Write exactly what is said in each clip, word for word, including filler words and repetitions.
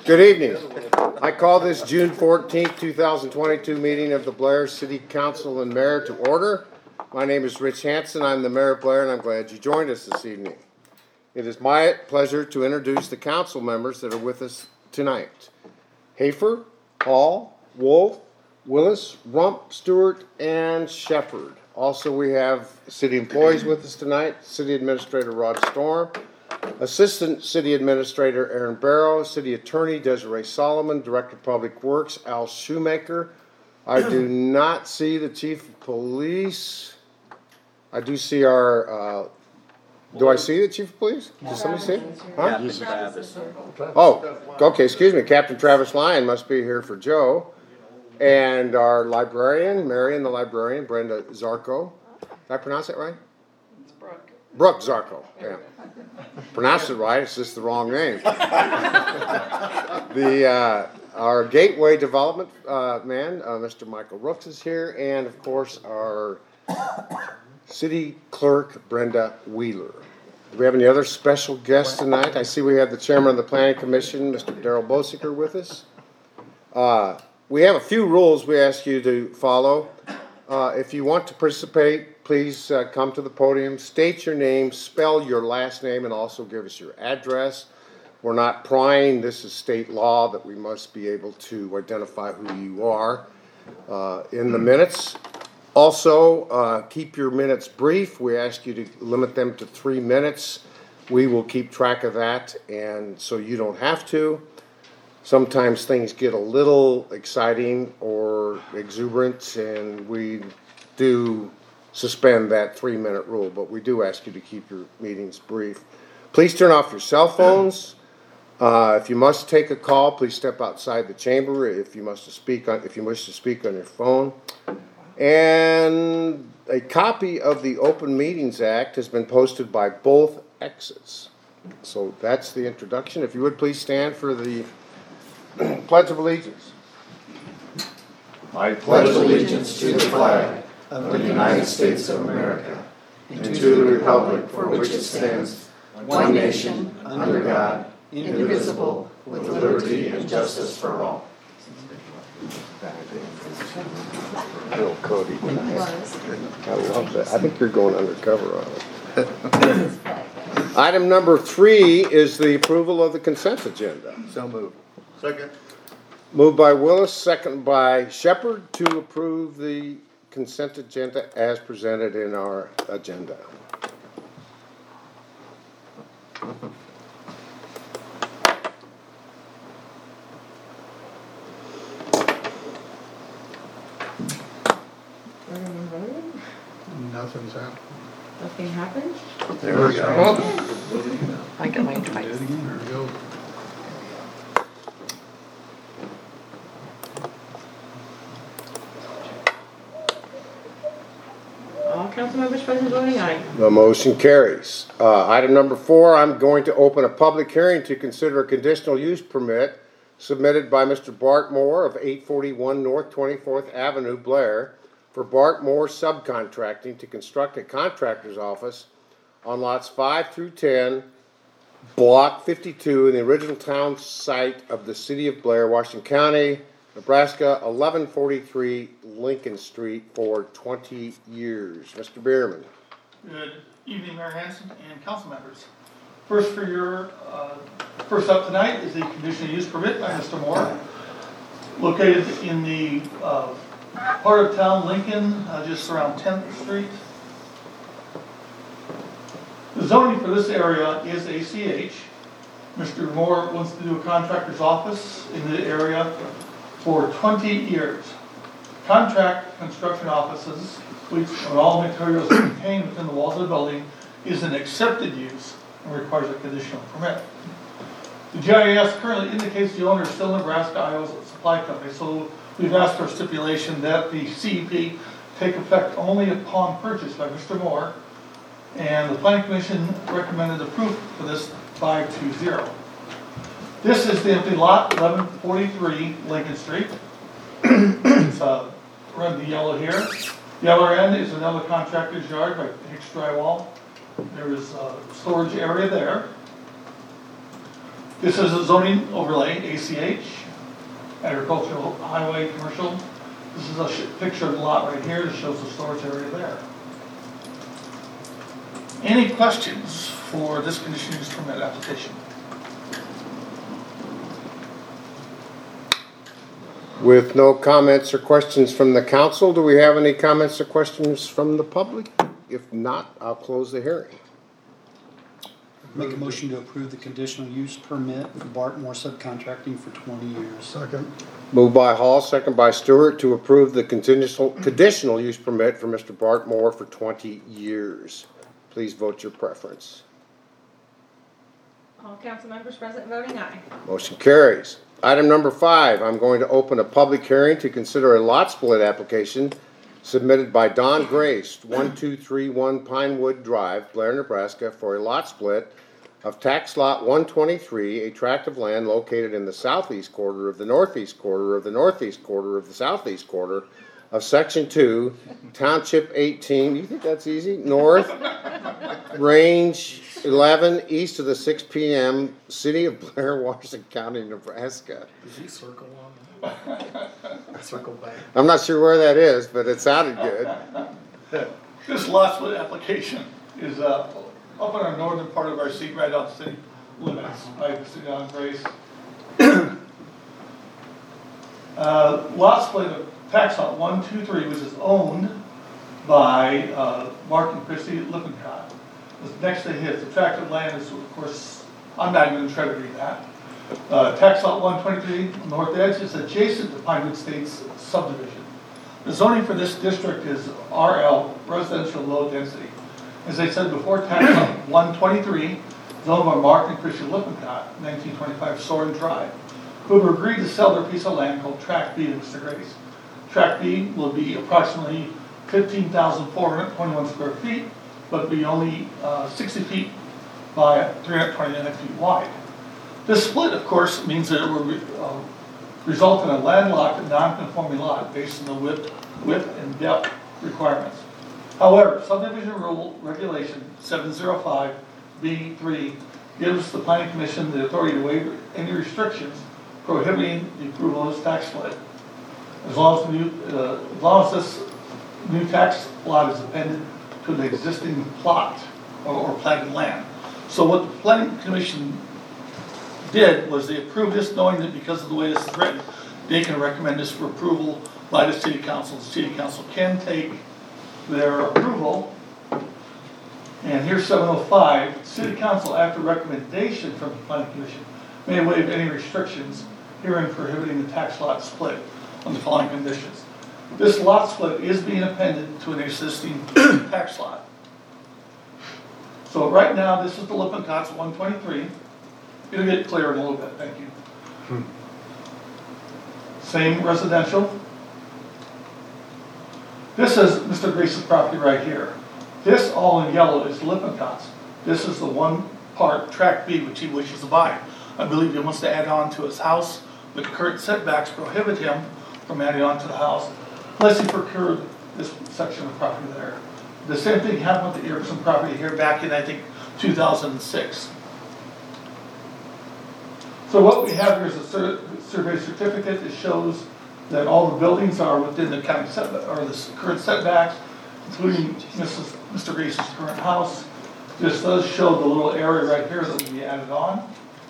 Good evening. I call this June fourteenth, two thousand twenty-two meeting of the Blair City Council and Mayor to order. My name is Rich Hansen. I'm the Mayor of Blair, and I'm glad you joined us this evening. It is my pleasure to introduce the council members that are with us tonight. Hafer, Hall, Wolf, Willis, Rump, Stewart, and Shepard. Also, we have city employees with us tonight. City Administrator Rod Storm, Assistant City Administrator Aaron Barrow, City Attorney Desiree Solomon, Director of Public Works Al Shoemaker. I do not see the Chief of Police. I do see our, uh, do I see the Chief of Police? Does somebody see it? Huh? Captain Travis. Oh, okay, excuse me. Captain Travis Lyon must be here for Joe. And our librarian, Marion the librarian, Brenda Zarko. Did I pronounce it right? It's Brooke. Brooke Zarko, yeah. Pronounced it right, it's just the wrong name. the uh, Our Gateway Development uh, man, uh, Mister Michael Rooks is here, and of course our City Clerk, Brenda Wheeler. Do we have any other special guests tonight? I see we have the Chairman of the Planning Commission, Mister Darrell Bosiker, with us. Uh, we have a few rules we ask you to follow. Uh, if you want to participate, please uh, come to the podium, state your name, spell your last name, and also give us your address. We're not prying. This is state law that we must be able to identify who you are uh, in the minutes. Also, uh, keep your minutes brief. We ask you to limit them to three minutes. We will keep track of that, and so you don't have to. Sometimes things get a little exciting or exuberant, and we do suspend that three-minute rule, but we do ask you to keep your meetings brief. Please turn off your cell phones. Uh, if you must take a call, please step outside the chamber. If you must speak on, if you wish to speak on your phone, and a copy of the Open Meetings Act has been posted by both exits. So that's the introduction. If you would please stand for the Pledge of Allegiance. I pledge allegiance to the flag of the United States of America and to the republic for which it stands, one nation, under God, indivisible, with liberty and justice for all. Little Cody. I love that. I think you're going undercover on it. Item number three is the approval of the consent agenda. So moved. Second. Moved by Willis, second by Shepard to approve the consent agenda as presented in our agenda. Nothing's happened. Nothing happened? There we go. I got mine twice. There we go. All council members present voting aye. The motion carries. Uh, item number four, I'm going to open a public hearing to consider a conditional use permit submitted by Mister Bart Moore of eight forty-one North twenty-fourth Avenue, Blair, for Bart Moore Subcontracting to construct a contractor's office on lots five through ten, block fifty-two, in the original town site of the city of Blair, Washington County, Nebraska, eleven forty-three Lincoln Street for twenty years. Mister Bierman. Good evening, Mayor Hansen and council members. First for your, uh, first up tonight is the conditional use permit by Mister Moore, located in the uh, part of town, Lincoln, uh, just around tenth Street. The zoning for this area is A C H. Mister Moore wants to do a contractor's office in the area for twenty years. Contract construction offices, which are all materials contained within the walls of the building, is an accepted use and requires a conditional permit. The G I S currently indicates the owner is still Nebraska Iowa Supply Company, so we've asked for stipulation that the C E P take effect only upon purchase by Mister Moore, and the Planning Commission recommended approval for this five two zero. This is the empty lot, eleven forty-three Lincoln Street. It's uh, red the yellow here. The other end is another contractor's yard by Hicks Drywall. There is a storage area there. This is a zoning overlay, A C H, agricultural, highway, commercial. This is a sh- picture of the lot right here that shows the storage area there. Any questions for this conditional use permit application? With no comments or questions from the council, do we have any comments or questions from the public? If not, I'll close the hearing. Make a motion to approve the conditional use permit for Bartmore Subcontracting for twenty years. Second. Moved by Hall, second by Stewart, to approve the conditional, conditional use permit for Mister Bart Moore for twenty years. Please vote your preference. All council members present voting aye. Motion carries. Item number five, I'm going to open a public hearing to consider a lot split application submitted by Don Grace, one two three one Pinewood Drive, Blair, Nebraska, for a lot split of tax lot one twenty-three, a tract of land located in the southeast quarter of the northeast quarter of the northeast quarter of the southeast quarter of Section two, Township eighteen, you think that's easy? North, Range eleven, east of the six P M, City of Blair, Washington County, Nebraska. Does he circle on that? Circle back. I'm not sure where that is, but it sounded good. This lot split application is uh, up in our northern part of our seat, right out the city limits, right, the city on Grace. uh, lot split of tax lot one two three, which is owned by uh, Mark and Christy Lippincott. Next to his, the tract of land is, of course, I'm not even going to try to read that. Uh, tax lot one twenty-three, north edge, is adjacent to Pinewood Estates subdivision. The zoning for this district is R L, residential low density. As I said before, tax lot one twenty-three, owned by Mark and Christian Lippincott, nineteen twenty-five Soren Drive, who have agreed to sell their piece of land called Tract B to Mister Grace. Tract B will be approximately fifteen thousand four hundred twenty-one square feet, but be only uh, sixty feet by three hundred twenty-nine feet wide. This split, of course, means that it will re uh, result in a landlocked, non-conforming lot based on the width, width and depth requirements. However, subdivision rule regulation seven oh five B three gives the Planning Commission the authority to waive any restrictions prohibiting the approval of this tax split, as long as, the new, uh, as long as this new tax lot is appended to the existing plot or, or platted land. So what the Planning Commission did was they approved this knowing that because of the way this is written, they can recommend this for approval by the City Council. The City Council can take their approval, and here's seven oh five, City Council, after recommendation from the Planning Commission, may waive any restrictions herein prohibiting the tax lot split on the following conditions. This lot split is being appended to an existing tax lot. So right now, this is the Lippincott's one twenty-three. It'll get clearer in a little bit, thank you. Hmm. Same residential. This is Mister Grace's property right here. This all in yellow is Lippincott's. This is the one part, Tract B, which he wishes to buy. I believe he wants to add on to his house, but current setbacks prohibit him from adding on to the house unless he procured this section of property there. The same thing happened with the Erickson property here back in, I think, two thousand six. So what we have here is a sur survey certificate that shows that all the buildings are within the county setback, or the current setbacks, including Missus Mister Grace's current house. This does show the little area right here that will be added on.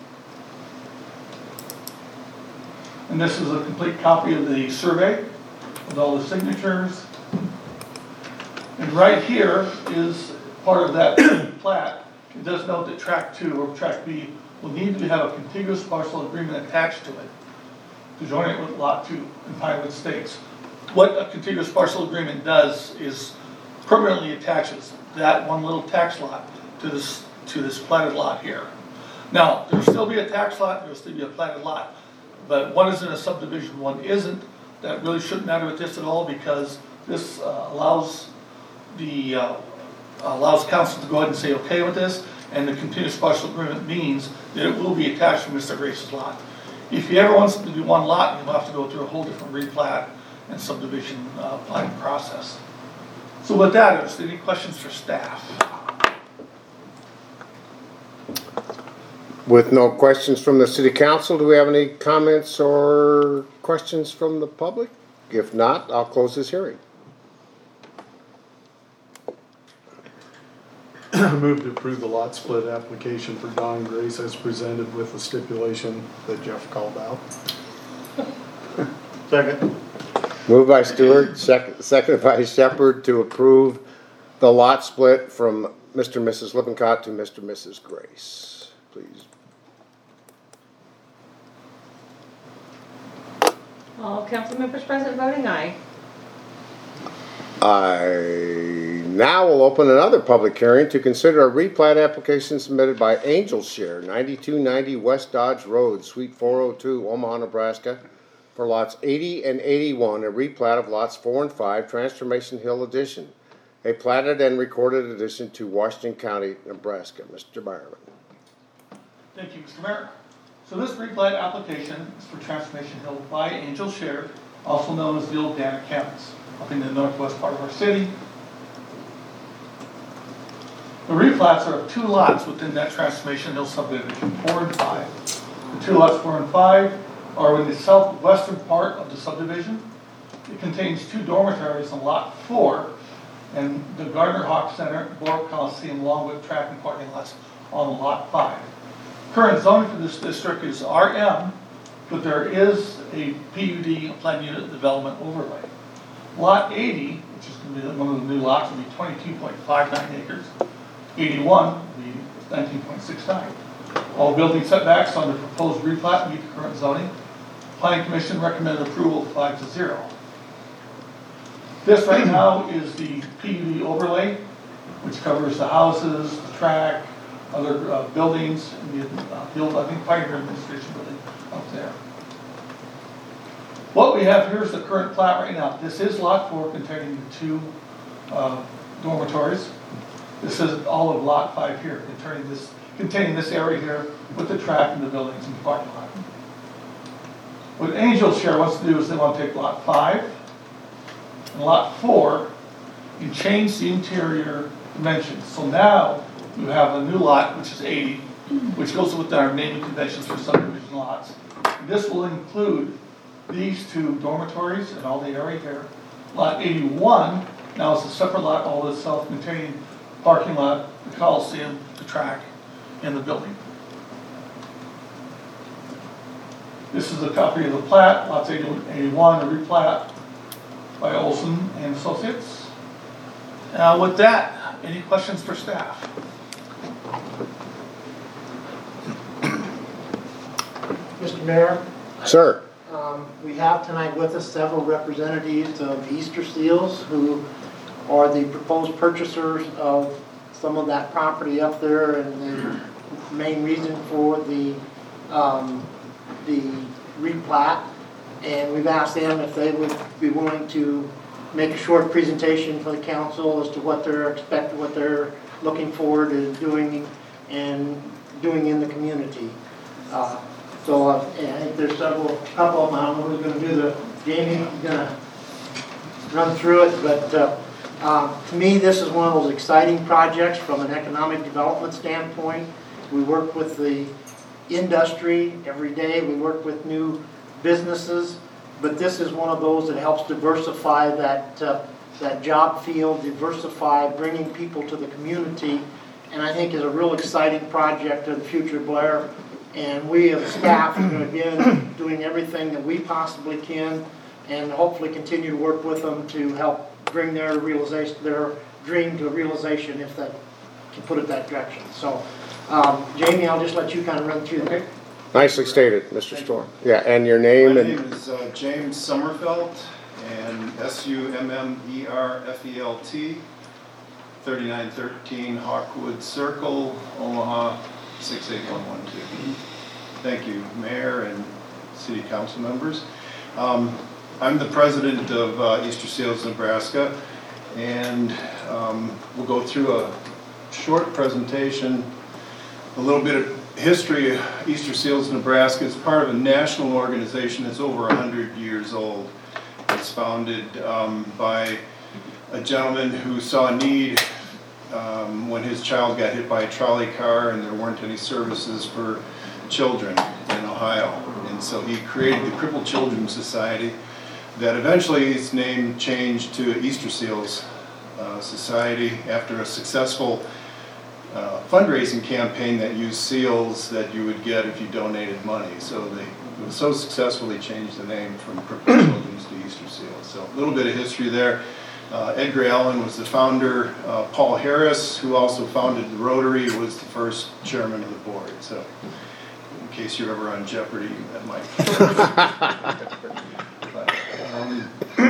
And this is a complete copy of the survey with all the signatures. And right here is part of that plat. It does note that Tract two or Tract B will need to have a contiguous parcel agreement attached to it to join it with Lot two in Pinewood Estates. What a contiguous parcel agreement does is permanently attaches that one little tax lot to this to this platted lot here. Now, there'll still be a tax lot, there'll still be a platted lot, but one is in a subdivision, one isn't. That really shouldn't matter with this at all, because this uh, allows the uh, allows council to go ahead and say okay with this, and the continuous parcel agreement means that it will be attached to Mister Grace's lot. If he ever wants to do one lot, he'll have to go through a whole different replat and subdivision uh, planning process. So with that, is there any questions for staff? With no questions from the city council, do we have any comments or questions from the public? If not, I'll close this hearing. Move to approve the lot split application for Don Grace as presented with the stipulation that Jeff called out. Second. Moved by Stewart, second, seconded by Shepherd to approve the lot split from Mister and Missus Lippincott to Mister and Missus Grace. Please. All council members present voting aye. I now will open another public hearing to consider a replat application submitted by Angel Share, ninety-two ninety West Dodge Road, Suite four oh two, Omaha, Nebraska, for lots eighty and eighty-one, a replat of lots four and five, Transformation Hill Addition, a platted and recorded addition to Washington County, Nebraska. Mister Byerman. Thank you, Mister Mayor. So this replat application is for Transformation Hill by Angel Share, also known as the Old Dana Campus, up in the northwest part of our city. The replats are of two lots within that Transformation Hill subdivision, four and five. The two lots four and five are in the southwestern part of the subdivision. It contains two dormitories on lot four and the Gardner Hawk Center, Borough Coliseum, along with track and parking lots on lot five. Current zoning for this district is R M, but there is a P U D, a planned unit development overlay. Lot eighty, which is going to be one of the new lots, will be twenty-two point five nine acres. eighty-one will be nineteen point six nine. All building setbacks on the proposed replat meet the current zoning. Planning Commission recommended approval five to zero. This right now is the P U D overlay, which covers the houses, the track, other uh, buildings, and the, uh, the old, I think, Pioneer Administration building up there. What we have here is the current plat right now. This is lot four containing the two uh, dormitories. This is all of lot five here, containing this, containing this area here with the track and the buildings and the parking lot. What Angel Share wants to do is they want to take lot five and lot four and change the interior dimensions. So now you have a new lot, which is eighty, which goes with our naming conventions for subdivision lots. This will include these two dormitories and all the area here. Lot eighty-one now is a separate lot, all is self-contained parking lot, the Coliseum, the track, and the building. This is a copy of the plat, lots eighty, eighty-one, a replat by Olson and Associates. Now with that, any questions for staff? Mister Mayor, Sir. um, we have tonight with us several representatives of Easter Seals who are the proposed purchasers of some of that property up there, and the main reason for the um, the replat. And we've asked them if they would be willing to make a short presentation for the council as to what they're expect, what they're looking forward to doing and doing in the community. Uh, so uh, I think there's several, couple of them. I don't know who's going to do the. Jamie is going to run through it, but uh, um, to me, this is one of those exciting projects from an economic development standpoint. We work with the industry every day. We work with new businesses, but this is one of those that helps diversify that uh, that job field, diversify, bringing people to the community, and I think is a real exciting project of the future of Blair. And we as staff are going to be doing everything that we possibly can, and hopefully continue to work with them to help bring their realization, their dream to a realization, if that can put it that direction. So, um, Jamie, I'll just let you kind of run through that. Nicely stated, Mister Storm. Yeah, and your name My and name is uh, James Summerfelt, and S U M M E R F E L T, thirty-nine thirteen Hawkwood Circle, Omaha, six eight one one two. Thank you, Mayor and City Council members. Um, I'm the president of uh, Easter Seals, Nebraska, and um, we'll go through a short presentation, a little bit of history of Easter Seals, Nebraska. It's part of a national organization that's over one hundred years old. It's founded um, by a gentleman who saw a need um, when his child got hit by a trolley car and there weren't any services for children in Ohio. And so he created the Crippled Children's Society that eventually its name changed to Easter Seals uh, Society after a successful uh, fundraising campaign that used seals that you would get if you donated money. So they it was so successful they changed the name from Crippled Children's to Easter Seals. So a little bit of history there. Uh, Edgar Allen was the founder. Uh, Paul Harris, who also founded the Rotary, was the first chairman of the board. So in case you're ever on Jeopardy, that might. but, um,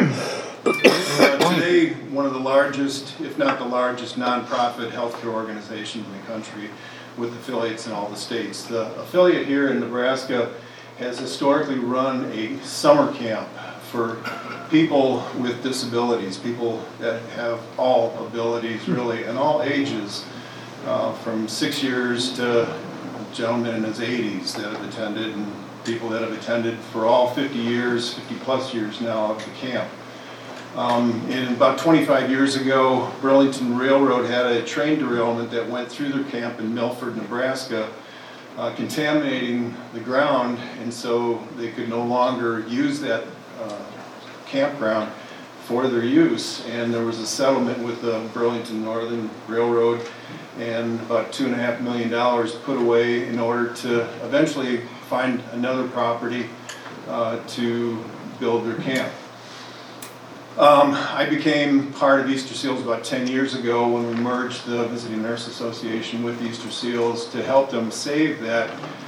uh, today, one of the largest, if not the largest, nonprofit healthcare organization in the country with affiliates in all the states. The affiliate here in Nebraska has historically run a summer camp for people with disabilities, people that have all abilities really, and all ages, uh, from six years to a gentleman in his eighties that have attended, and people that have attended for all fifty years, fifty plus years now of the camp. Um, and about twenty-five years ago, Burlington Railroad had a train derailment that went through their camp in Milford, Nebraska, uh, contaminating the ground, and so they could no longer use that uh, campground for their use. And there was a settlement with the Burlington Northern Railroad, and about two and a half million dollars put away in order to eventually find another property uh, to build their camp. Um, I became part of Easter Seals about ten years ago when we merged the Visiting Nurse Association with Easter Seals to help them save that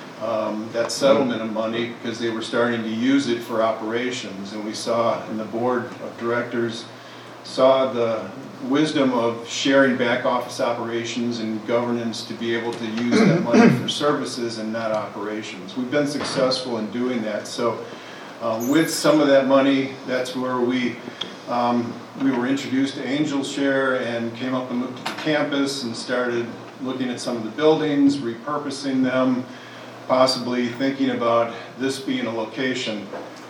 um, that settlement of money, because they were starting to use it for operations. And we saw, and the board of directors saw the wisdom of sharing back office operations and governance to be able to use that money for services and not operations. We've been successful in doing that. So uh, with some of that money, that's where we Um, we were introduced to Angel Share and came up and looked at the campus and started looking at some of the buildings, repurposing them, possibly thinking about this being a location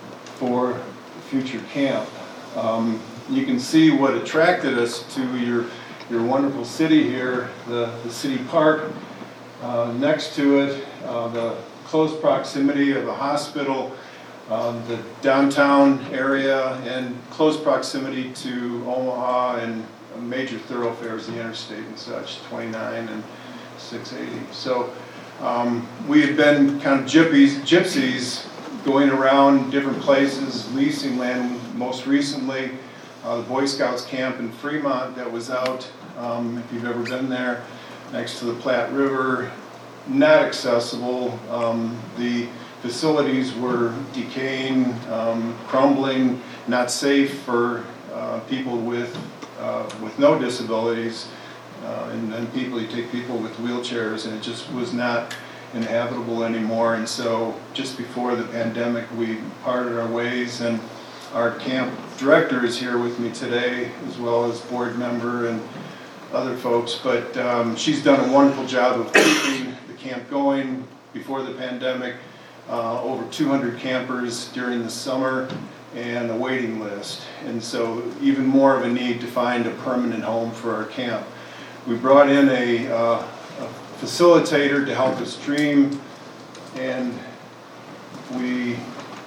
for the future camp. Um, you can see what attracted us to your, your wonderful city here, the, the city park uh, next to it, uh, the close proximity of the hospital, Um, the downtown area, and close proximity to Omaha and major thoroughfares, the interstate and such, twenty-nine and six eighty. So um, we had been kind of gypsies, gypsies going around different places, leasing land. Most recently, uh, the Boy Scouts camp in Fremont that was out, um, if you've ever been there, next to the Platte River, not accessible. Um, the facilities were decaying, um, crumbling, not safe for uh, people with uh, with no disabilities, uh, and then people, you take people with wheelchairs, and it just was not inhabitable anymore. And so just before the pandemic, we parted our ways, and our camp director is here with me today, as well as board member and other folks, but um, she's done a wonderful job of keeping the camp going. Before the pandemic, Uh, over two hundred campers during the summer, and a waiting list. And so even more of a need to find a permanent home for our camp. We brought in a, uh, a facilitator to help us dream, and we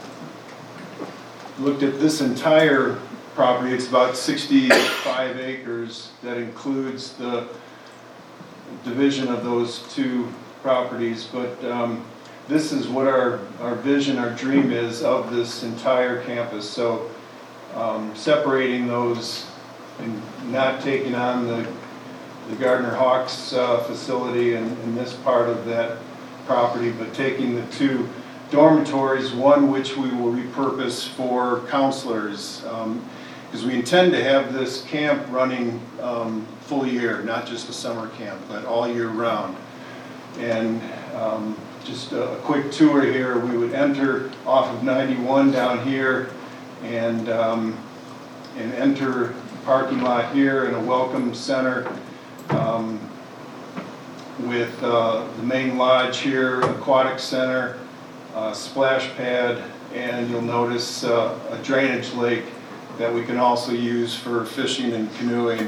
looked at this entire property. It's about sixty-five acres that includes the division of those two properties, but um, this is what our, our vision, our dream is of this entire campus. So um, separating those and not taking on the, the Gardner Hawks uh, facility in, in this part of that property, but taking the two dormitories, one which we will repurpose for counselors, because um, we intend to have this camp running um, full year, not just a summer camp, but all year round. And um, just a quick tour here. We would enter off of ninety-one down here, and um, and enter the parking lot here in a welcome center um, with uh, the main lodge here, aquatic center, uh, splash pad, and you'll notice uh, a drainage lake that we can also use for fishing and canoeing.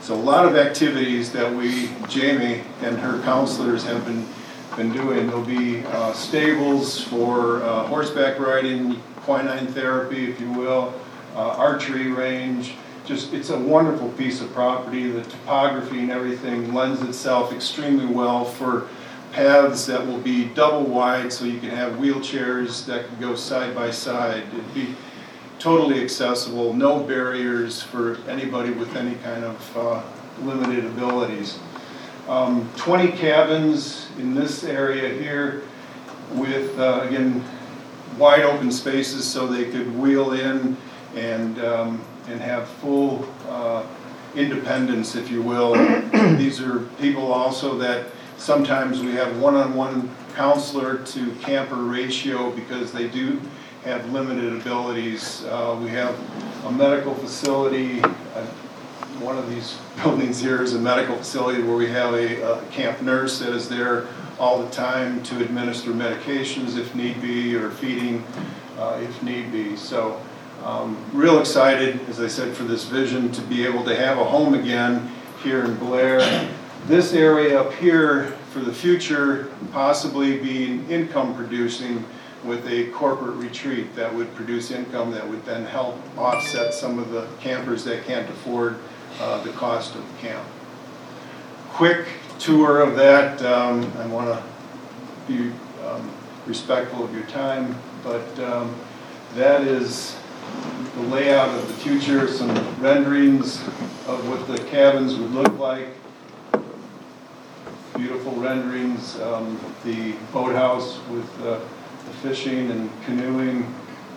So a lot of activities that we, Jamie and her counselors have been, been doing. There'll be uh, stables for uh, horseback riding, equine therapy, if you will, uh, archery range. Just, it's a wonderful piece of property. The topography and everything lends itself extremely well for paths that will be double wide, so you can have wheelchairs that can go side by side. It'd be totally accessible, no barriers for anybody with any kind of uh, limited abilities. Um, twenty cabins in this area here with, uh, again, wide open spaces so they could wheel in and, um, and have full uh, independence, if you will. These are people also that sometimes we have one-on-one counselor to camper ratio because they do have limited abilities. Uh, we have a medical facility. Uh, one of these buildings here is a medical facility where we have a, a camp nurse that is there all the time to administer medications if need be, or feeding uh, if need be. So um, real excited, as I said, for this vision to be able to have a home again here in Blair. This area up here for the future possibly being income producing with a corporate retreat that would produce income that would then help offset some of the campers that can't afford uh, the cost of the camp. Quick tour of that. Um, I want to be um, respectful of your time, but um, that is the layout of the future, some renderings of what the cabins would look like. Beautiful renderings, um, the boathouse with uh, the fishing and canoeing.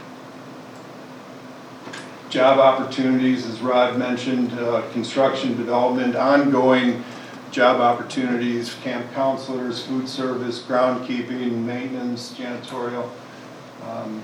Job opportunities, as Rod mentioned, uh, construction, development, ongoing job opportunities, camp counselors, food service, groundkeeping, maintenance, janitorial. Um,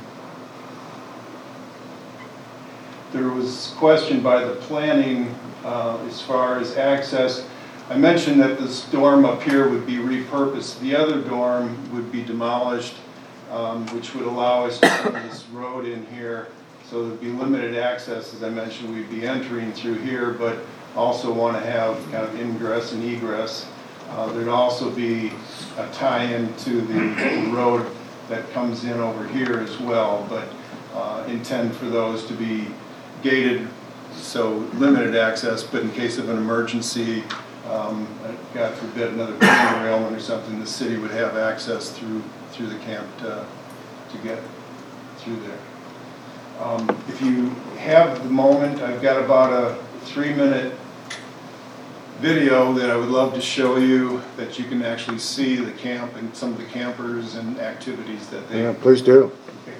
there was question by the planning uh, as far as access. I mentioned that this dorm up here would be repurposed. The other dorm would be demolished, um, which would allow us to put this road in here. So there'd be limited access. As I mentioned, we'd be entering through here, but also want to have kind of ingress and egress. Uh, there'd also be a tie-in to the road that comes in over here as well, but uh, intend for those to be gated, so limited access, but in case of an emergency, um, God forbid another plane derailment or something, the city would have access through through the camp to, to get through there. Um, if you have the moment, I've got about a three-minute video that I would love to show you, that you can actually see the camp and some of the campers and activities that they. Yeah, please do. Okay.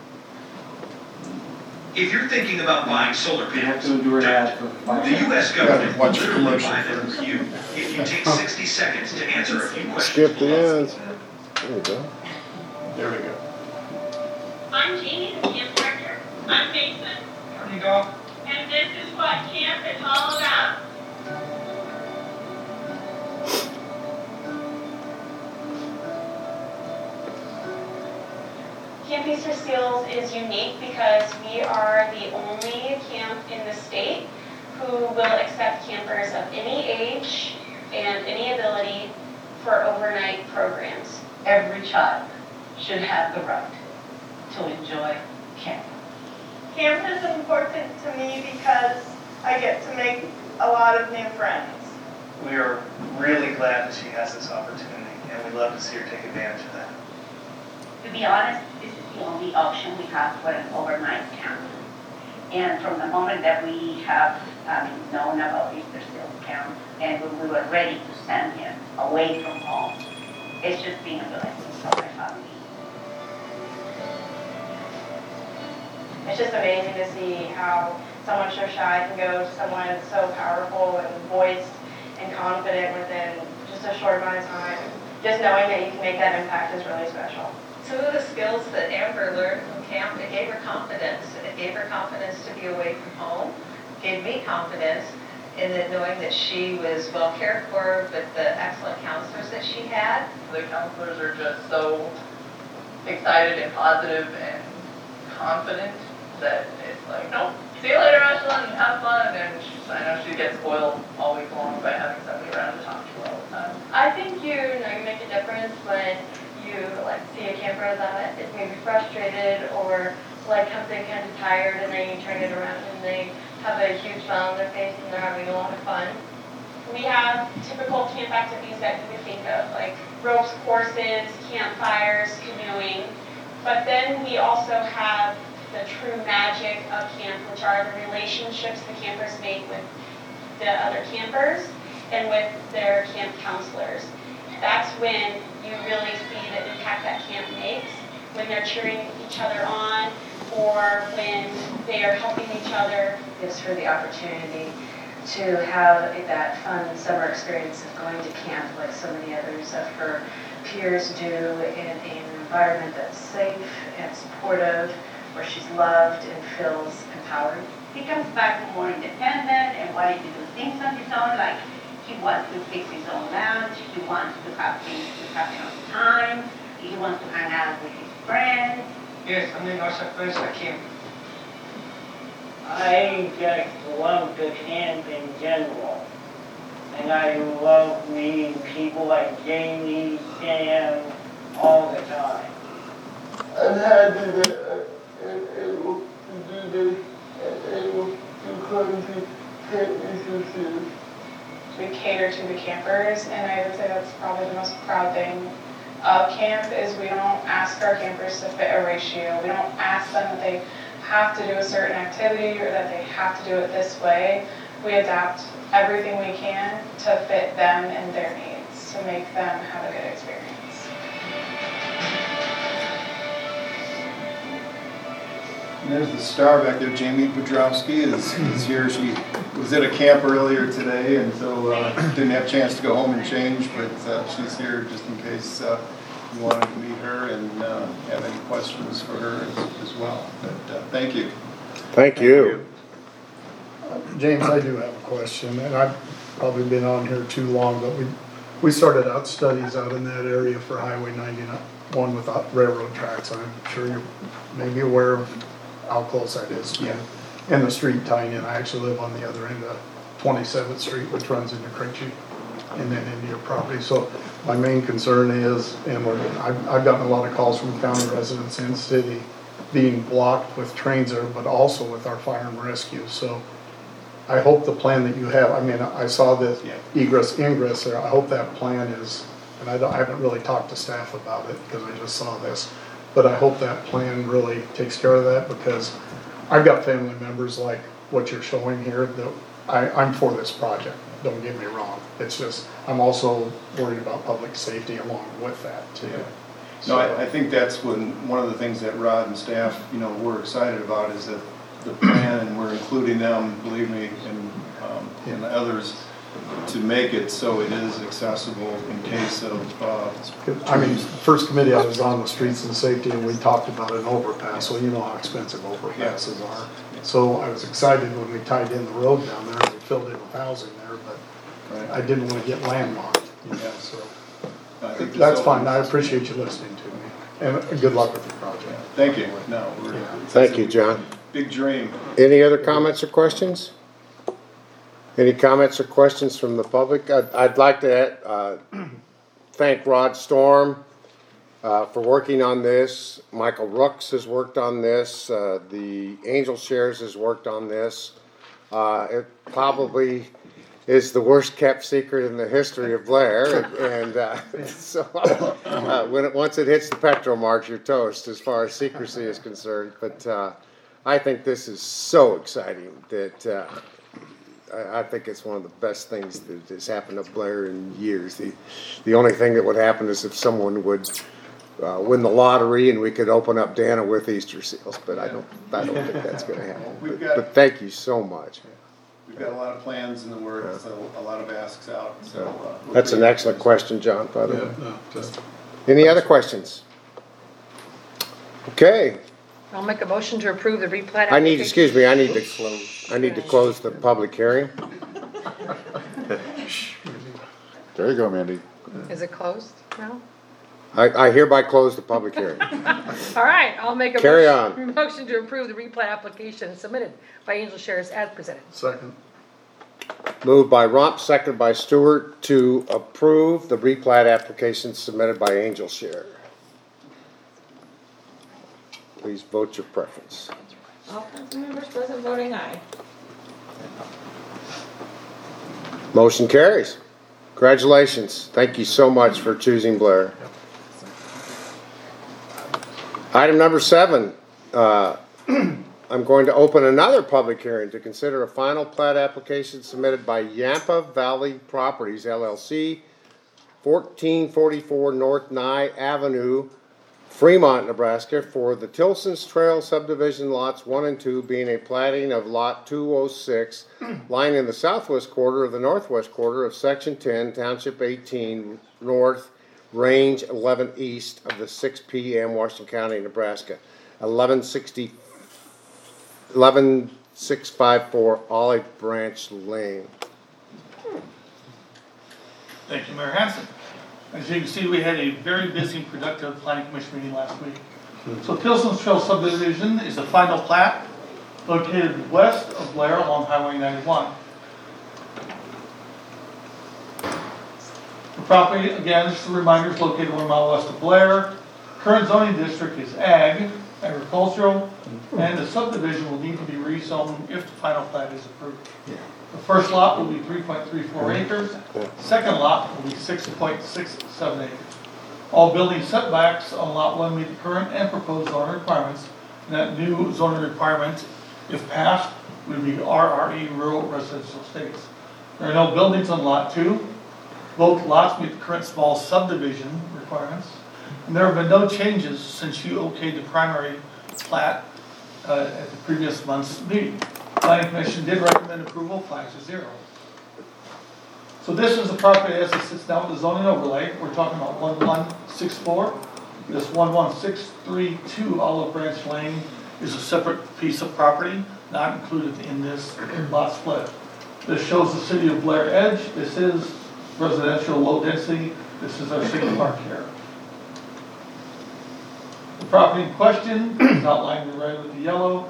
If you're thinking about buying solar panels, to do an ad for the U S government will watch the literally commercial buy them first. for you if you take sixty seconds to answer a few questions. Skip the ends. There you go. There we go. I'm Jeannie, the camp director. I'm Mason, There you go. and this is what camp is all about. Camp Easter Seals is unique because we are the only camp in the state who will accept campers of any age and any ability for overnight programs. Every child should have the right to enjoy camp. Camp is important to me because I get to make a lot of new friends. We are really glad that she has this opportunity, and we'd love to see her take advantage of that. To be honest, this is the only option we have for an overnight camp. And from the moment that we have um, known about Easter Seals Camp, and when we were ready to send him away from home, it's just been a blessing for my family. It's just amazing to see how someone so shy can go to someone so powerful and voiced and confident within just a short amount of time. Just knowing that you can make that impact is really special. Some of the skills that Amber learned from camp, it gave her confidence. It gave her confidence to be away from home. It gave me confidence in that, knowing that she was well cared for with the excellent counselors that she had. The counselors are just so excited and positive and confident that it's like, nope, see you later, Ashlyn, have fun. And she's, I know she gets spoiled all week long by having somebody around to talk to her all the time. I think you know you make a difference when you like see a camper that is maybe frustrated or like something kind of tired, and then you turn it around and they have a huge smile on their face and they're having a lot of fun. We have typical camp activities that you would think of, like ropes courses, campfires, canoeing. But then we also have the true magic of camp, which are the relationships the campers make with the other campers and with their camp counselors. That's when you really see the impact that camp makes, when they're cheering each other on or when they are helping each other. Gives her the opportunity to have that fun summer experience of going to camp like so many others of her peers do in an environment that's safe and supportive, where she's loved and feels empowered. He comes back more independent and wanting to do things on his own, like he wants to fix his own lunch, he wants to have things to have his own time, he wants to hang out with his friends. Yes, I mean, I suppose I can. I just love the camp in general. And I love meeting people like Jamie, Sam, all the time. I'm happy that I'm able to do this and able to come to Camp Easter Seals. We cater to the campers, and I would say that's probably the most proud thing of camp is we don't ask our campers to fit a ratio. We don't ask them that they have to do a certain activity or that they have to do it this way. We adapt everything we can to fit them and their needs, to make them have a good experience. And there's the star back there, Jamie Budrowski is, is here. She was at a camp earlier today, and so uh, didn't have a chance to go home and change, but uh, she's here just in case uh, you wanted to meet her and uh, have any questions for her as, as well. But uh, thank you. Thank you. James, I do have a question, and I've probably been on here too long, but we we started out studies out in that area for Highway ninety-one with railroad tracks. I'm sure you may be aware of how close that is. Yeah. And the street tying in. I actually live on the other end of twenty-seventh Street, which runs into Critchie and then into your property. So my main concern is, and we're, I've, I've gotten a lot of calls from county residents in city being blocked with trains there, but also with our fire and rescue. So I hope the plan that you have, I mean, I saw the egress ingress there. I hope that plan is, and I, don't, I haven't really talked to staff about it because I just saw this, but I hope that plan really takes care of that, because I've got family members like what you're showing here that I, I'm for this project. Don't get me wrong. It's just, I'm also worried about public safety along with that too. Yeah. No, I, I think that's when, one of the things that Rod and staff, you know, we're excited about is that the plan, and we're including them, believe me, and, um, and others, to make it so it is accessible in case of, uh. I mean, first committee I was on was streets and safety, and we talked about an overpass. Well, you know how expensive overpasses are. So I was excited when we tied in the road down there, and we filled in with housing there, but I didn't want to get landlocked, you know, so. I think That's fine. I appreciate you listening to me, and good luck with the project. Thank you. No, we're. Thank you, John. Big dream. Any other comments or questions? Any comments or questions from the public? I'd, I'd like to uh, thank Rod Storm uh, for working on this. Michael Rooks has worked on this. Uh, the Angel Shares has worked on this. Uh, it probably is the worst kept secret in the history of Blair, and, and uh, so uh, when it, once it hits the Petromarch, you're toast as far as secrecy is concerned. But uh, I think this is so exciting that uh, I, I think it's one of the best things that has happened to Blair in years. The the only thing that would happen is if someone would uh, win the lottery and we could open up Dana with Easter seals. But I don't I don't think that's going to happen. But, but thank you so much. We've got a lot of plans in the works, so a lot of asks out. So uh, That's an excellent question, John, by the Yeah, way. no, just- Any other questions? Okay. I'll make a motion to approve the replat. I need, excuse me, I need to close, I need to close the public hearing. There you go, Mandy. Is it closed now? I, I hereby close the public hearing. All right, I'll make a Carry motion, motion to approve the replat application submitted by Angel Shares as presented. Second. Moved by Rump, seconded by Stewart to approve the replat application submitted by Angel Share. Please vote your preference. All council members present voting aye. Motion carries. Congratulations. Thank you so much for choosing Blair. Item number seven, uh, I'm going to open another public hearing to consider a final plat application submitted by Yampa Valley Properties, L L C, fourteen forty-four North Nye Avenue, Fremont, Nebraska, for the Tilson's Trail subdivision lots one and two being a platting of lot two oh six, lying in the southwest quarter of the northwest quarter of section ten, township eighteen, north, range eleven east of the six P M Washington County, Nebraska, eleven sixty, eleven six five four Olive Branch Lane. Thank you, Mayor Hanson. As you can see, we had a very busy and productive planning commission meeting last week. So Tilson's Trail subdivision is the final plat located west of Blair along Highway ninety-one. The property, again, just a reminder, is located one mile west of Blair. Current zoning district is ag, agricultural, and the subdivision will need to be rezoned if the final plat is approved. The first lot will be three point three four acres. Second lot will be six point six seven acres. All building setbacks on lot one meet the current and proposed zoning requirements. And that new zoning requirement, if passed, would be R R E, rural residential estates. There are no buildings on lot two. Both lots meet the current small subdivision requirements. And there have been no changes since you okayed the primary plat uh, at the previous month's meeting. Planning Commission did recommend approval, five to zero. So this is the property as it sits now with the zoning overlay. We're talking about one one six four. This one one six three two Olive Branch Lane is a separate piece of property, not included in this lot split. This shows the city of Blair Edge. This is residential low density. This is our city park here. The property in question is outlined in red with the yellow.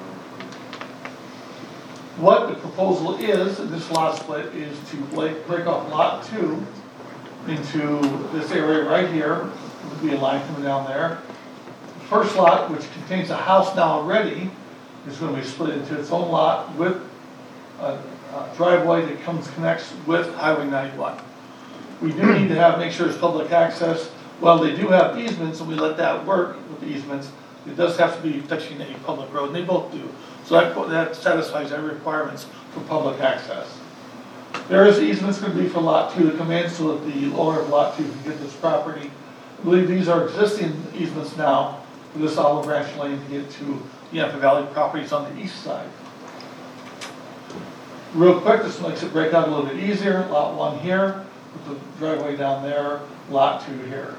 What the proposal is, in this lot split, is to break, break off lot two into this area right here. It would be a line coming down there. The first lot, which contains a house now already, is going to be split into its own lot with a, a driveway that comes connects with Highway ninety-one. We do need to have make sure it's public access. Well, they do have easements, and we let that work with the easements. It does have to be touching a public road, and they both do. So that, that satisfies our requirements for public access. There is easements going to be for lot two to come in so that the owner of lot two can get this property. I believe these are existing easements now for this Olive Branch Lane to get to the Yampa Valley properties on the east side. Real quick, this makes it break out a little bit easier. Lot one here, with the driveway down there, lot two here.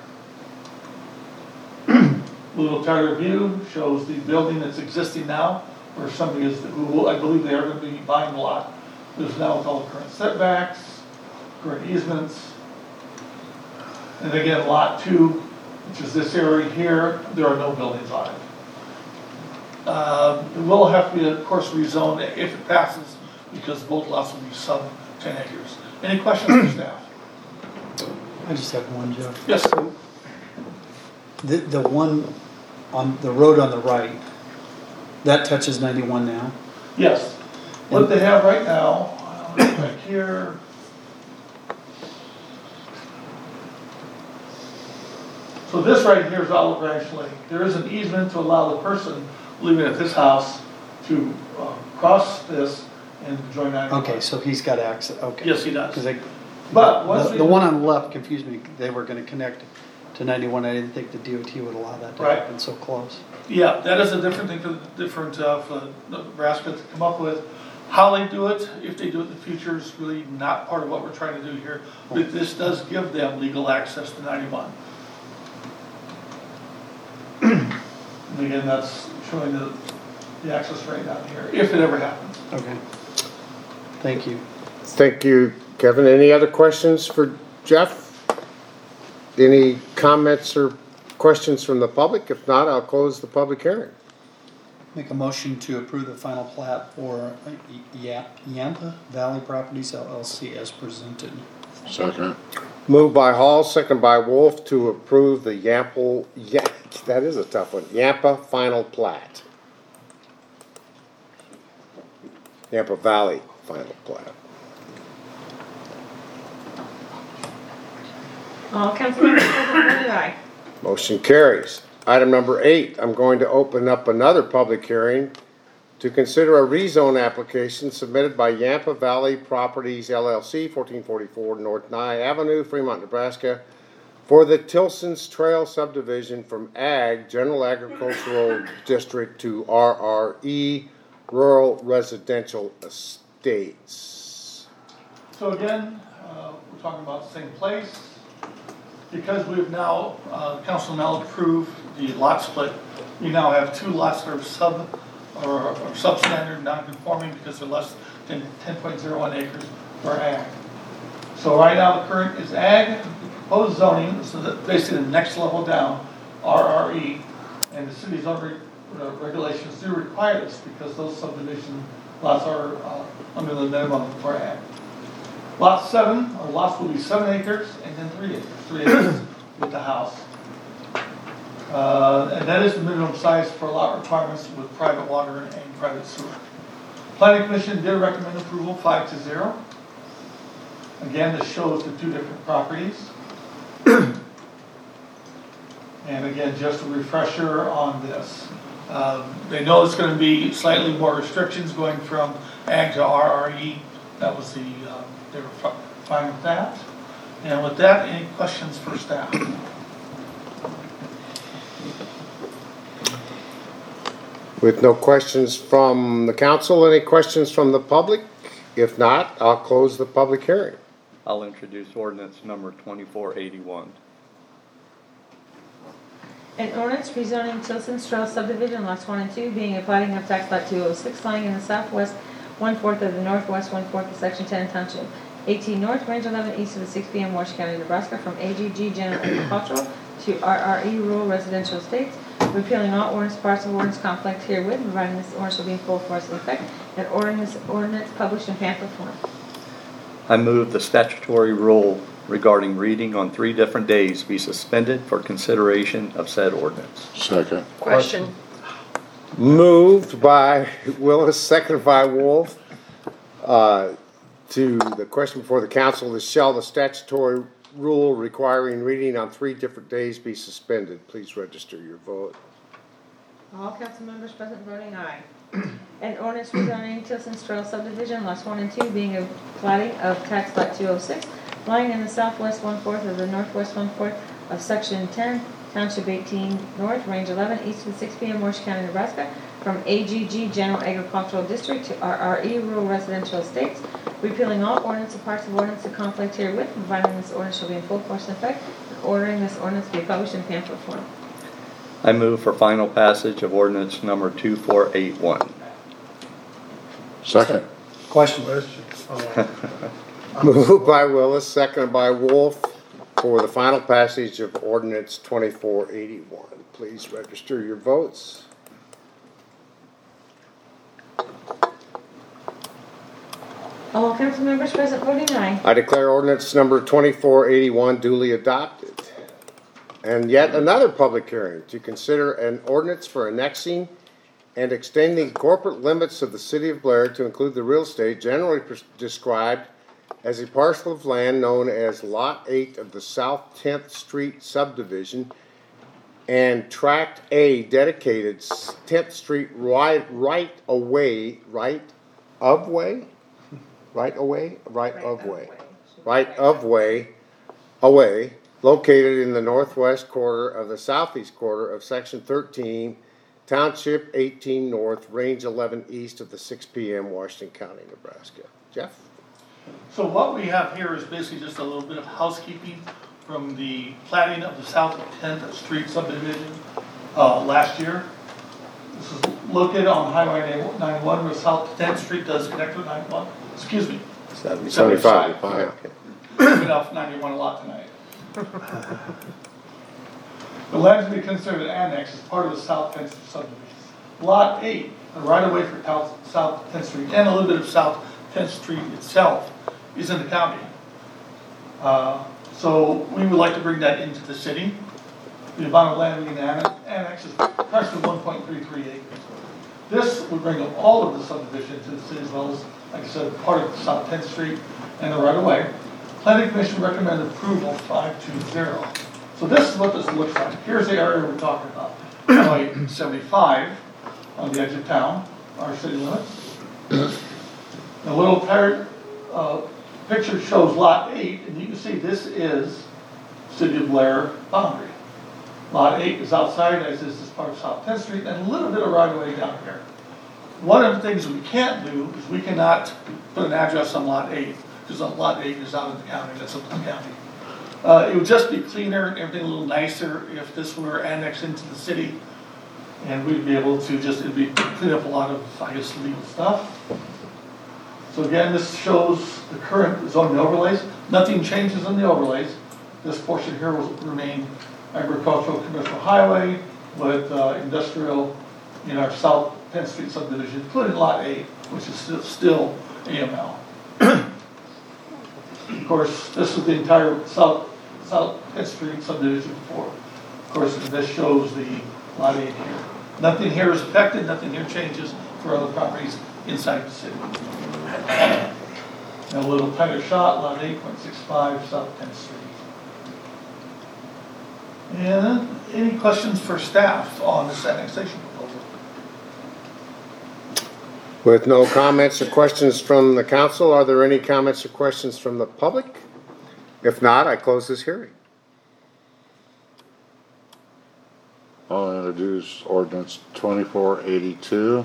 A little tighter view shows the building that's existing now, where somebody is, who I believe they are going to be buying the lot. There's now with all the current setbacks, current easements. And again, lot two, which is this area here, there are no buildings on it. Um, it will have to be, of course, rezoned if it passes, because both lots will be sub ten acres. Any questions for staff? I just have one, Jeff. Yes. So, the, the one on the road on the right, that touches ninety-one now? Yes. What they have right now, uh, back here, so this right here is Olive Branch Lane. There is an easement to allow the person living at this house to uh, cross this and join that. Okay, so he's got access, okay. Yes, he does. 'Cause they, But once the, we- the one on the left confused me. They were gonna connect to ninety-one. I didn't think the D O T would allow that to Right. happen so close. Yeah, that is a different thing for different uh, for Nebraska to come up with. How they do it, if they do it in the future, is really not part of what we're trying to do here. But this does give them legal access to ninety-one. And again, that's showing the, the access right down here, if it ever happens. Okay. Thank you. Thank you, Kevin. Any other questions for Jeff? any comments or questions from the public? If not, I'll close the public hearing. Make a motion to approve the final plat for uh, Ya- Yampa Valley Properties L L C as presented. Second. Moved by Hall, second by Wolf to approve the Yampa, yeah, that is a tough one, Yampa final plat. Yampa Valley final plat. All council members present voting aye. Motion carries. Item number eight, I'm going to open up another public hearing to consider a rezone application submitted by Yampa Valley Properties L L C, fourteen forty-four North Nye Avenue, Fremont, Nebraska, for the Tilson's Trail subdivision from Ag, General Agricultural District, to R R E, Rural Residential Estates. So again, uh, we're talking about the same place. Because we've now, uh, council now approved the lot split, we now have two lots that are sub, or, or substandard, non-conforming, because they're less than ten point zero one acres for ag. So right now, the current is ag, proposed zoning, so that basically the next level down, R R E, and the city's own re- uh, regulations do require this, because those subdivision lots are uh, under the minimum for ag. Lot seven, or lots will be seven acres and then three acres, three acres with the house. Uh, and that is the minimum size for lot requirements with private water and private sewer. Planning Commission did recommend approval five to zero. Again, this shows the two different properties. And again, just a refresher on this. Um, they know it's going to be slightly more restrictions going from ag to R R E. That was the, uh, they were fi- fine with that. And with that, any questions for staff? With no questions from the council, any questions from the public? If not, I'll close the public hearing. I'll introduce ordinance number twenty-four eighty-one. An ordinance rezoning Tilson's Trail subdivision lots one and two, being a plating of tax lot two oh six, lying in the southwest one-fourth of the northwest one-fourth of section ten, township eighteen north, range eleven east of the six P M, Washington County, Nebraska, from A G G General Agricultural to R R E Rural Residential Estates, repealing all ordinance, parts of ordinance conflict herewith, providing this ordinance will be in full force and effect, and ordering this ordinance published in pamphlet form. I move the statutory rule regarding reading on three different days be suspended for consideration of said ordinance. Second. Question. Moved by Willis, seconded by Wolf. Uh, to the question before the council is, shall the statutory rule requiring reading on three different days be suspended? Please register your vote. All council members present voting aye. An ordinance rezoning Tilson's Trail subdivision lots one and two, being a plating of tax lot two oh six, lying in the southwest one-fourth of the northwest one-fourth of section ten, township eighteen north, range eleven east of the six P M, Washington County, Nebraska, from A G G General Agricultural District to R R E Rural Residential Estates, repealing all ordinance and parts of ordinance that conflict herewith, providing this ordinance shall be in full force and effect, and ordering this ordinance be published in pamphlet form. I move for final passage of ordinance number two four eight one. Second. Question. Moved by Willis, seconded by Wolf, for the final passage of ordinance twenty-four eighty-one. Please register your votes. All council members present voting aye. I declare ordinance number twenty-four eighty-one duly adopted. And yet another public hearing to consider an ordinance for annexing and extending corporate limits of the city of Blair to include the real estate generally pres- described as a parcel of land known as Lot eight of the South tenth Street subdivision and Tract A dedicated tenth Street right, right away, right of way? Right away? Right of way. Right of way, away, located in the northwest quarter of the southeast quarter of section thirteen, township eighteen north, range eleven east of the six P M, Washington County, Nebraska. Jeff? So what we have here is basically just a little bit of housekeeping from the platting of the South tenth Street subdivision uh, last year. This is located on Highway ninety-one where South tenth Street does connect with ninety-one. Excuse me. seventy-five. Get off ninety-one a lot tonight. The land to be considered annexed is part of the South tenth Street subdivision. Lot eight, the right of way for South South tenth Street and a little bit of South tenth Street itself is in the county. Uh, so we would like to bring that into the city. The amount of land we can annex, annex is approximately one point three three acres. This would bring up all of the subdivision to the city as well as, like I said, part of South tenth Street and the right of way. Planning Commission recommended approval five two zero. So this is what this looks like. Here's the area we're talking about. Highway seventy-five on the edge of town, our city limits. The little par uh, picture shows lot eight, and you can see this is City of Blair boundary. Lot eight is outside, as is this part of South tenth Street, and a little bit of right of way down here. One of the things we can't do is we cannot put an address on lot eight, because lot eight is out of the county, that's up to the county. Uh, it would just be cleaner and everything a little nicer if this were annexed into the city, and we'd be able to just, it'd be clean up a lot of, I guess, legal stuff. So again, this shows the current zoning overlays. Nothing changes in the overlays. This portion here will remain agricultural commercial highway with uh, industrial in our South tenth Street subdivision, including lot eight, which is still, still A M L. Of course, this is the entire South South tenth Street subdivision before. Of course, this shows the lot eight here. Nothing here is affected, nothing here changes for other properties inside the city. And a little tighter shot, lot eight point six five South tenth Street. And any questions for staff on this annexation proposal? With no comments or questions from the council, are there any comments or questions from the public? If not, I close this hearing. I'll introduce ordinance twenty-four eighty-two.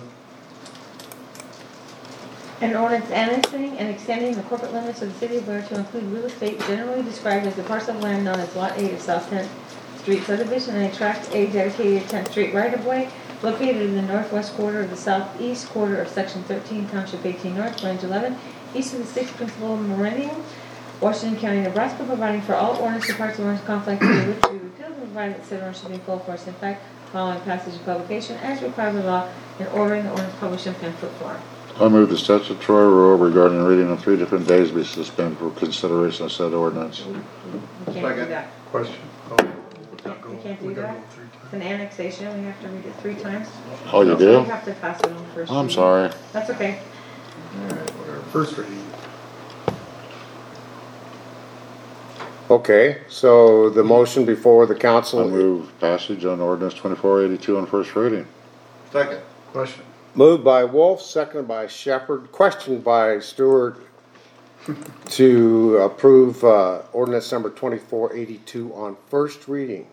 An ordinance annexing and extending the corporate limits of the city of Blair to include real estate generally described as the parcel of land known as Lot eight of South tenth Street subdivision and a tract A dedicated tenth Street right-of-way located in the northwest quarter of the southeast quarter of Section thirteen, Township eighteen North, Range eleven, east of the sixth Principal Meridian, Washington County, Nebraska, providing for all ordinance or parts of ordinance conflict to be repealed and providing that said ordinance should be in full force in fact following passage of publication as required by law and ordering the ordinance published in pamphlet form. I move the statutory rule regarding reading on three different days be suspended for consideration of said ordinance. You can't do that. Question. You can't do that. It's an annexation. We have to read it three times. Oh, you So do? You have to pass it on first. I'm reading. sorry. That's okay. First reading. Okay, so the motion before the I council. move passage on ordinance twenty-four eighty-two on first reading. Second. Question. Moved by Wolf, seconded by Shepherd, questioned by Stewart to approve uh, ordinance number twenty-four eighty-two on first reading.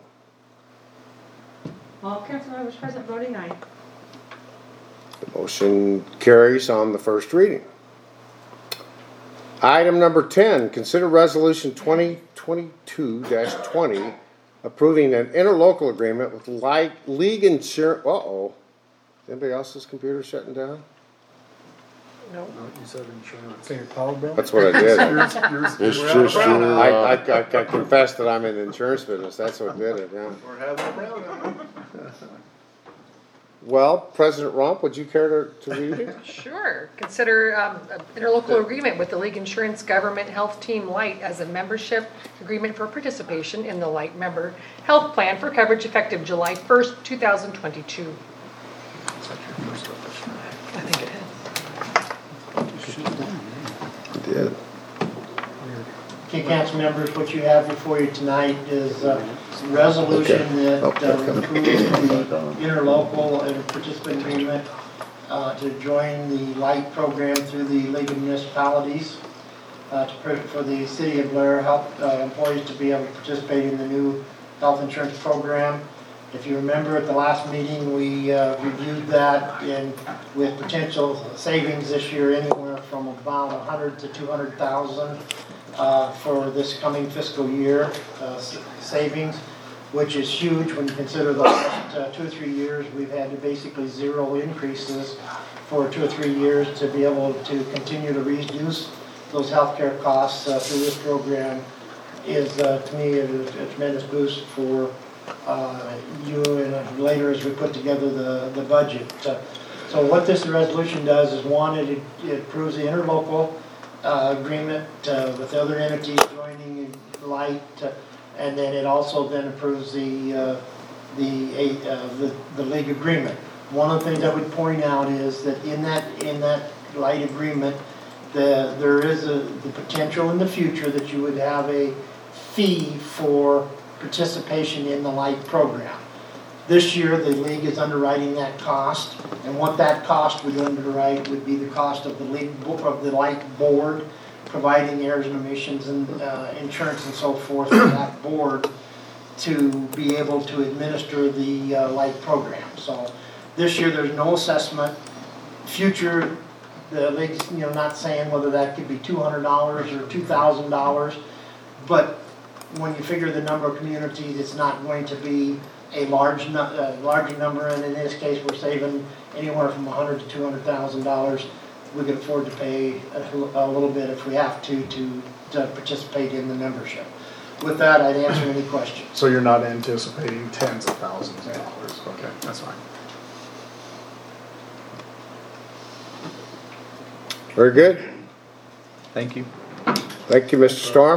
All council members present voting aye. The motion carries on the first reading. Item number ten, consider resolution twenty twenty-two dash twenty approving an interlocal agreement with Li- League Insurance. Uh-oh. Anybody else's computer shutting down? No. No, you said insurance. Say your power bill? That's what I did. Yours- yours- It's we're out of just brown. your, I, uh, I, I, I confess that I'm in the insurance business. That's what did it, yeah. We're having a brown. Well, President Rump, would you care to, to read it? Sure. Consider um, an interlocal agreement with the League Insurance Government Health Team Light as a membership agreement for participation in the Light Member Health Plan for coverage effective July first, two thousand twenty-two. I think it is. It did. Okay, council members, what you have before you tonight is a resolution Okay. that Okay. uh, approves the interlocal and participant agreement uh, to join the LIGHT program through the League of Municipalities uh, to pr- for the City of Blair help uh, employees to be able to participate in the new health insurance program. If you remember at the last meeting, we uh, reviewed that in with potential savings this year anywhere from about one hundred to two hundred thousand uh, for this coming fiscal year uh, savings, which is huge when you consider the last uh, two or three years we've had to basically zero increases for two or three years to be able to continue to reduce those healthcare costs uh, through this program is, uh, to me, a a tremendous boost for uh, you and later as we put together the, the budget. Uh, So what this resolution does is, one, it it approves the interlocal uh, agreement uh, with other entities joining in Light, uh, and then it also then approves the, uh, the, uh, the, the league agreement. One of the things I would point out is that in that, in that Light agreement, the, there is a, the potential in the future that you would have a fee for participation in the Light program. This year, the league is underwriting that cost, and what that cost would underwrite would be the cost of the league, of the Light board, providing errors and omissions and uh, insurance and so forth for that board to be able to administer the uh, Light program. So this year, there's no assessment. Future, the league's, you know, not saying whether that could be two hundred dollars or two thousand dollars, but when you figure the number of communities, it's not going to be a large, nu uh, larger number, and in this case, we're saving anywhere from one hundred to two hundred thousand dollars. We can afford to pay a, a little bit if we have to, to to participate in the membership. With that, I'd answer any questions. So you're not anticipating tens of thousands of dollars? Okay, that's fine. Very good. Thank you. Thank you, Mister Storm.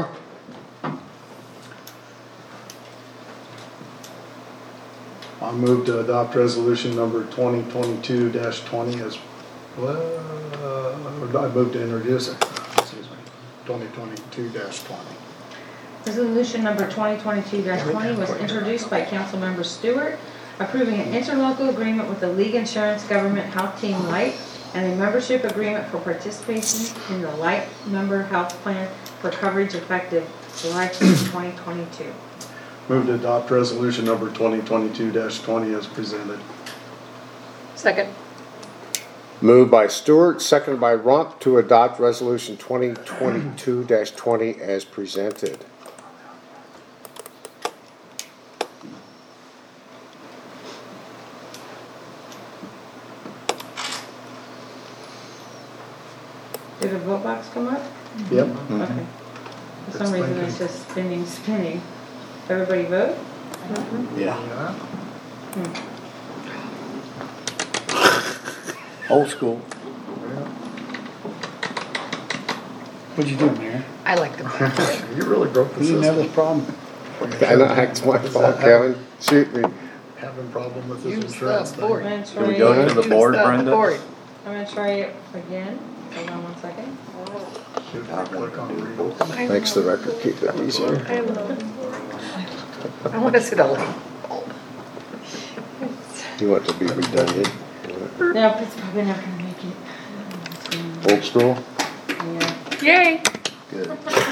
I move to adopt resolution number twenty twenty-two dash twenty as, well, uh, I move to introduce it, excuse me, twenty twenty-two dash twenty. Resolution number twenty twenty-two dash twenty was introduced by Councilmember Stewart, approving an interlocal agreement with the League Insurance Government Health Team Light and a membership agreement for participation in the Light Member Health Plan for coverage effective July first, twenty twenty-two. Move to adopt resolution number twenty twenty-two dash twenty as presented. Second. Moved by Stewart, seconded by Rump to adopt resolution twenty twenty-two dash twenty as presented. Did a vote box come up? Yep. Mm-hmm. Okay. For some reason, it's just spinning, spinning. Everybody vote? Mm-hmm. Yeah. Hmm. Old school. What'd you do, Mayor? I like them. You really broke the You system. didn't have this problem. I know, it's my fault, Kevin. Shoot me. Having problem with this Use insurance the thing. board. I'm gonna Do try we it. go to the Use board, the Brenda? board. I'm gonna try it again. Hold on one second. Should I click on reopen? Makes the record keep it easier. I love I want to sit down. You want it to be redundant? No, it's probably not gonna make it. Old school? Yeah. Yay! Good.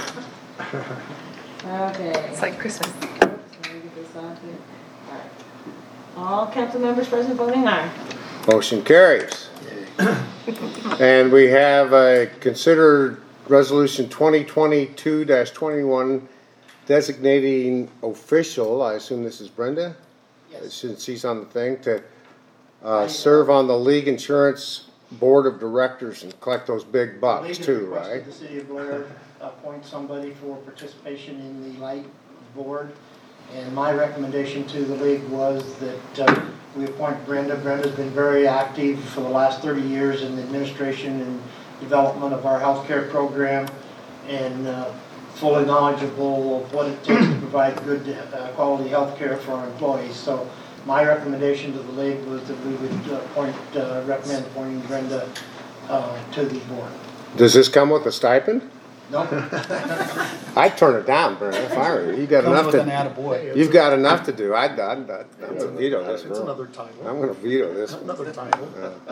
Okay. It's like Christmas. Oops, let me get this off here. All right. All council members present voting aye. Motion carries. And we have a considered resolution twenty twenty-two dash twenty-one designating official, I assume this is Brenda? Yes. Since she's on the thing, to uh, serve on the League Insurance Board of Directors and collect those big The bucks league has too, requested right? The city of Blair appoint somebody for participation in the Light board. And my recommendation to the league was that uh, we appoint Brenda. Brenda's been very active for the last thirty years in the administration and development of our healthcare program, and uh, fully knowledgeable of what it takes to provide good uh, quality healthcare for our employees. So my recommendation to the league was that we would appoint, uh, recommend appointing Brenda uh, to the board. Does this come with a stipend? Nope. I'd turn it down, Brenda, if I were you. You got Comes enough with an to, attaboy. you've got enough to do. I'd, I'd, I'd, I'm gonna veto this It's one. another title. I'm gonna veto this one. Another title.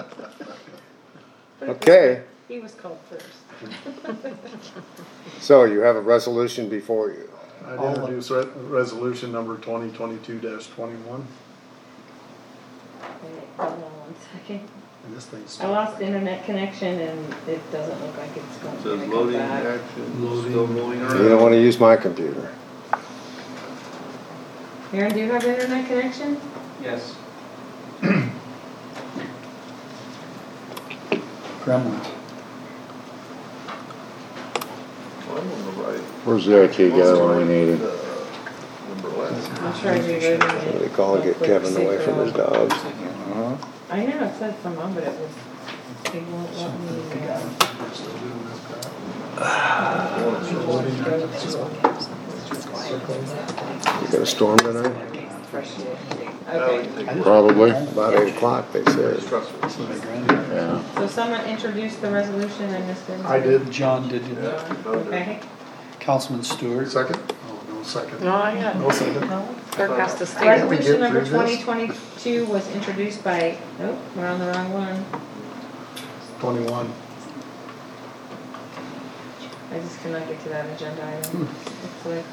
Okay, He was called first. so you have a resolution before you. I'd introduce re- resolution number twenty twenty-two dash twenty-one. Okay, hold on one second. And this thing's. I lost internet connection and it doesn't look like it's going to come back. Loading. Still rolling You around. don't wanna use my computer. Aaron, do you have internet connection? Yes. Gremlins. I'm on the right. Where's the I T guy delineated? I'm trying to read What do they call it? Get Kevin away from his dogs. Uh-huh. I know it said some on, but it was, they won't let me, You got a storm tonight? Okay. Probably. About eight o'clock, they said. Yeah. So someone introduced the resolution and this didn't. I did. John did. You know. Okay. Councilman Stewart. Second? Oh, no second. No, I got. No second. Clerk has to state. Resolution number twenty twenty-two was introduced by, nope, we're on the wrong one. Twenty-one. I just cannot get to that agenda item. It's like.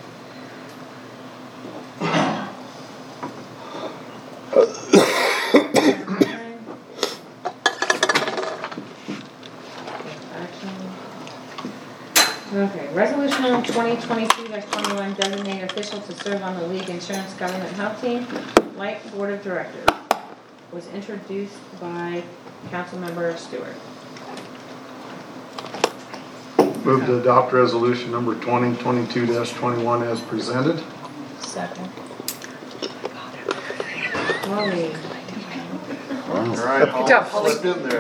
Okay, resolution number twenty twenty-two twenty-one, designated official to serve on the League Insurance Government Health Team, Light Board of Directors, was introduced by Councilmember Stewart. Move to adopt resolution number twenty twenty-two twenty-one as presented. Second. Molly. Good job, Holly.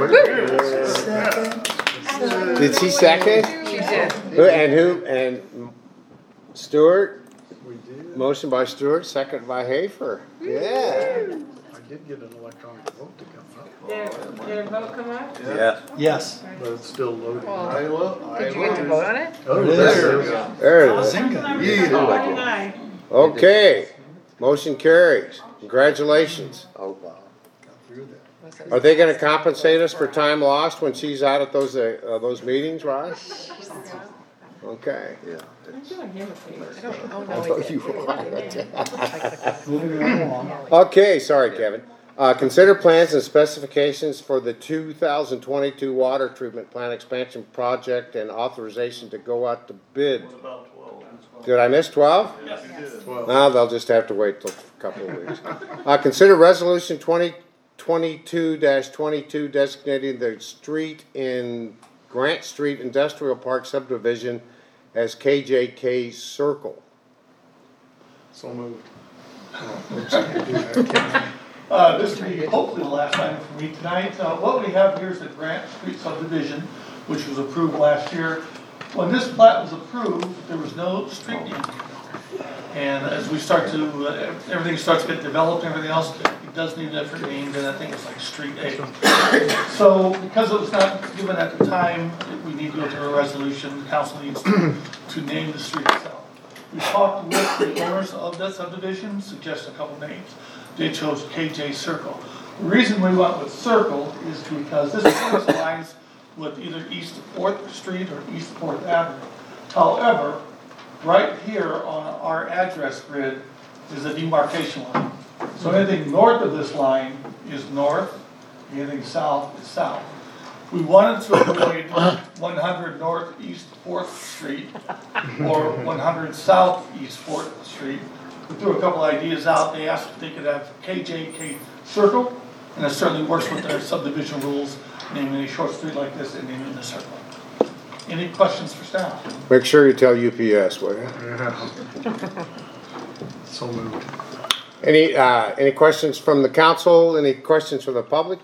Did she second? She did. Who, and who, and Stewart? We did. Motion by Stewart, second by Hafer. Yeah. I did get an electronic vote to come up. Did, did a vote come up? Yeah. Yes. But it's still loading. Well, did you get to vote on it? Oh, There it there is. we go. There it is. Councilmember twenty-nine. Okay, motion carries. Congratulations. Oh, wow. Got through that. Are they gonna compensate us for time lost when she's out at those, uh, uh, those meetings, Ross? Okay. Yeah. I'm doing him a favor. I don't, oh, I no, thought he you did. were. Moving right along. Okay, sorry, Kevin. Uh, consider plans and specifications for the two thousand twenty-two water treatment plant expansion project and authorization to go out to bid. Did I miss twelve? Yes. Now they'll just have to wait till a couple of weeks. Uh, consider resolution twenty twenty-two twenty-two designating the street in Grant Street Industrial Park subdivision as K J K Circle. So moved. Uh, this will be hopefully the last item for me tonight. Uh, what we have here is the Grant Street subdivision, which was approved last year. When this plat was approved, there was no street name. And as we start to, uh, everything starts to get developed and everything else, it does need a different name, and I think it's like Street A. So because it was not given at the time, we need to go to a resolution, the council needs to, to name the street itself. We talked with the owners of that subdivision, suggested a couple names. They chose K J Circle. The reason we went with Circle is because this corresponds with either East fourth Street or East fourth Avenue. However, right here on our address grid is a demarcation line. So anything north of this line is north, anything south is south. We wanted to avoid one hundred Northeast fourth Street or one hundred Southeast fourth Street. We threw a couple ideas out. They asked if they could have K J K Circle, and it certainly works with their subdivision rules, naming a short street like this and naming the circle. Any questions for staff? Make sure you tell U P S, will you? Yeah. So moved. Any, uh, any questions from the council? Any questions from the public?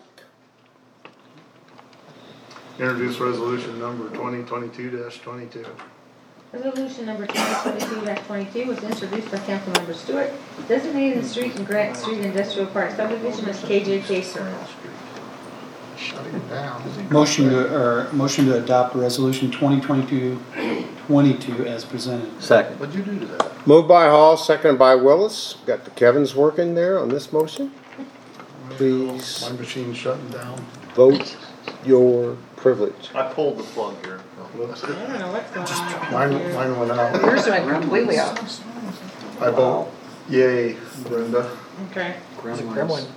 Introduce resolution number twenty twenty-two twenty-two. Resolution number twenty twenty-two twenty-two was introduced by Councilmember Stewart, designating the street in Grant Street Industrial Park subdivision as K J K Circle. Shutting it down. Motion to, or motion to adopt resolution twenty twenty-two twenty-two as presented. Second. What'd you do to that? Moved by Hall, seconded by Willis. Got the Kevins working there on this motion. Please My machine's shutting down. vote your privilege. I pulled the plug here. I don't know what's going on. Mine, mine went out. Yours went completely out. I vote yay, Brenda. Okay. It's a gremlin.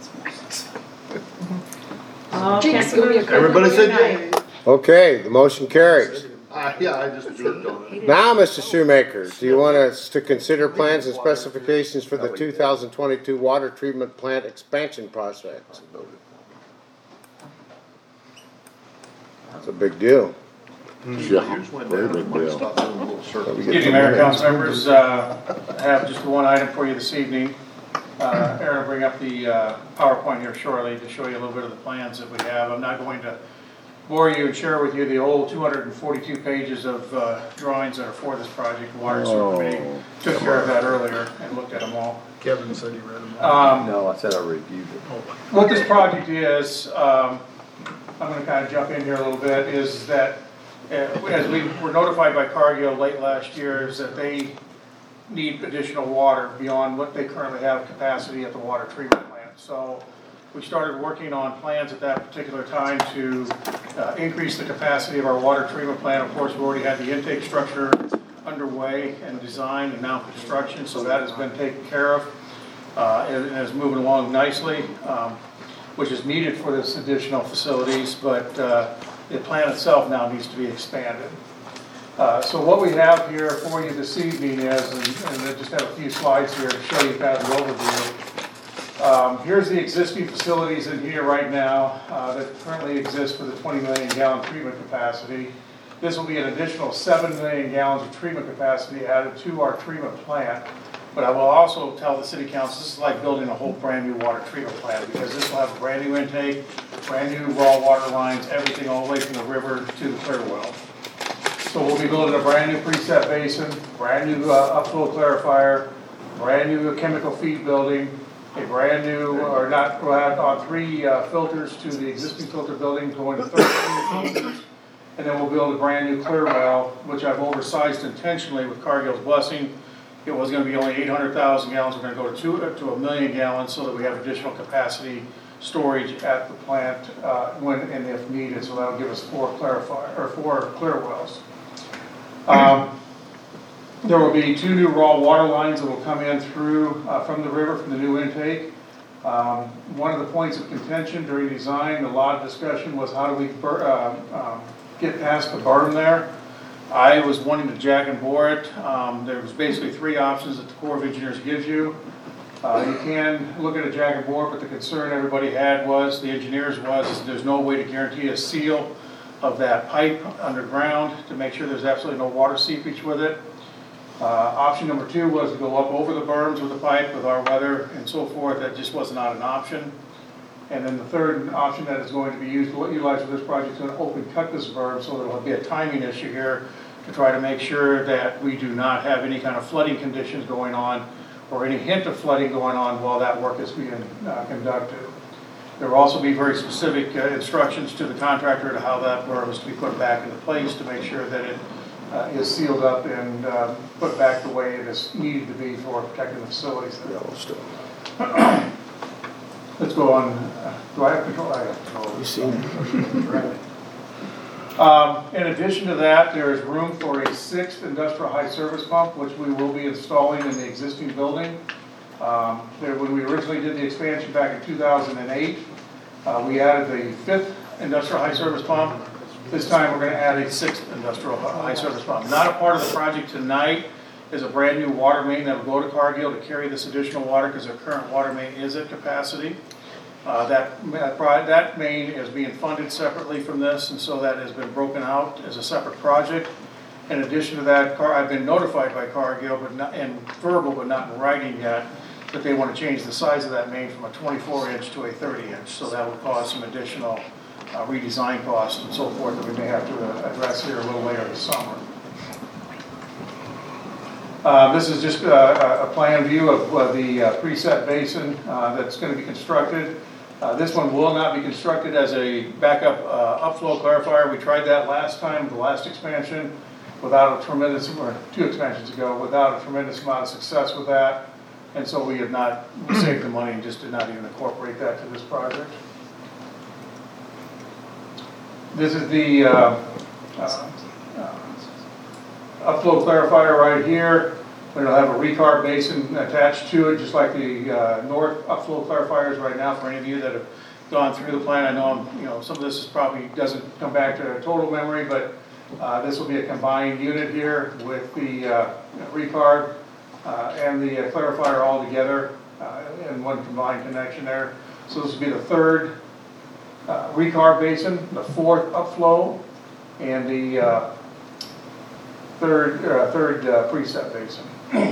All Jinx, give me a Councilmembers Everybody present said voting yay. aye. Okay, the motion carries. Uh, yeah, I just jerked on it. Now, Mister Shoemaker, do you want us to consider plans and specifications for the two thousand twenty-two water treatment plant expansion project? That's a big deal. Yeah, very big deal. Excuse me, Mayor, council members, uh, I have just one item for you this evening. Uh, Aaron will bring up the uh, PowerPoint here shortly to show you a little bit of the plans that we have. I'm not going to bore you and share with you the old two hundred forty-two pages of uh, drawings that are for this project. Water Sewer Committee took care of that earlier and looked at them all. Kevin said he read them. Um, No, I said I reviewed it. What this project is, um, I'm gonna kind of jump in here a little bit, is that uh, as we were notified by Cargill late last year, is that they need additional water beyond what they currently have capacity at the water treatment plant. So we started working on plans at that particular time to uh, increase the capacity of our water treatment plant. Of course, we already had the intake structure underway and design and now construction, so that has been taken care of uh, and and is moving along nicely, um, which is needed for this additional facilities, but uh, the plant itself now needs to be expanded. Uh, so what we have here for you this evening is, and, and I just have a few slides here to show you kind of the overview. Um, here's the existing facilities in here right now uh, that currently exist for the twenty million gallon treatment capacity. This will be an additional seven million gallons of treatment capacity added to our treatment plant. But I will also tell the city council, this is like building a whole brand new water treatment plant, because this will have a brand new intake, brand new raw water lines, everything all the way from the river to the clear well. So we'll be building a brand new preset basin, brand new uh, upflow clarifier, brand new chemical feed building, a brand new, or not, we'll add on three uh, filters to the existing filter building, going to thirteen filters. And then we'll build a brand new clear well, which I've oversized intentionally with Cargill's blessing. It was gonna be only eight hundred thousand gallons, we're gonna go to two, to a million gallons so that we have additional capacity storage at the plant uh, when and if needed, so that'll give us four clarifier, or four clear wells. Um, there will be two new raw water lines that will come in through, uh, from the river, from the new intake. Um, one of the points of contention during design, a lot of discussion was how do we bur uh, um, get past the berm there. I was wanting to jack and bore it. Um, there was basically three options that the Corps of Engineers gives you. Uh, you can look at a jack and bore, but the concern everybody had was, the engineers was, is there's no way to guarantee a seal of that pipe underground to make sure there's absolutely no water seepage with it. Uh, option number two was to go up over the berms with the pipe with our weather and so forth. That just was not an option. And then the third option that is going to be used, utilized for this project, is going to open cut this berm, so there will be a timing issue here to try to make sure that we do not have any kind of flooding conditions going on or any hint of flooding going on while that work is being uh, conducted. There will also be very specific uh, instructions to the contractor to how that berm is to be put back into place to make sure that it uh, is sealed up and uh, put back the way it is needed to be for protecting the facilities. Let's go on. Uh, do I have control? I have control. You see. Um, in addition to that, there is room for a sixth industrial high service pump, which we will be installing in the existing building. Um, there, when we originally did the expansion back in two thousand eight, uh, we added the fifth industrial high service pump. This time we're going to add a sixth industrial high service pump. Not a part of the project tonight is a brand new water main that will go to Cargill to carry this additional water because their current water main is at capacity. Uh, that, that main is being funded separately from this, and so that has been broken out as a separate project. In addition to that, Car I've been notified by Cargill, but not in verbal, but not in writing yet, that they want to change the size of that main from a twenty-four inch to a thirty inch. So that will cause some additional uh, redesign costs and so forth that we may have to uh, address here a little later this summer. Uh, this is just uh, a plan view of uh, the uh, preset basin uh, that's going to be constructed. Uh, this one will not be constructed as a backup uh, upflow clarifier. We tried that last time, the last expansion, without a tremendous, or two expansions ago, without a tremendous amount of success with that. And so we have not saved the money and just did not even incorporate that to this project. This is the uh, uh, uh, upflow clarifier right here. It'll have a recarb basin attached to it, just like the uh, north upflow clarifiers right now. For any of you that have gone through the plant, I know I'm, you know some of this is probably doesn't come back to total memory, but uh, this will be a combined unit here with the uh, recarb uh, and the uh, clarifier all together uh, in one combined connection there. So this will be the third uh, recarb basin, the fourth upflow, and the uh, third, uh, third uh, preset basin.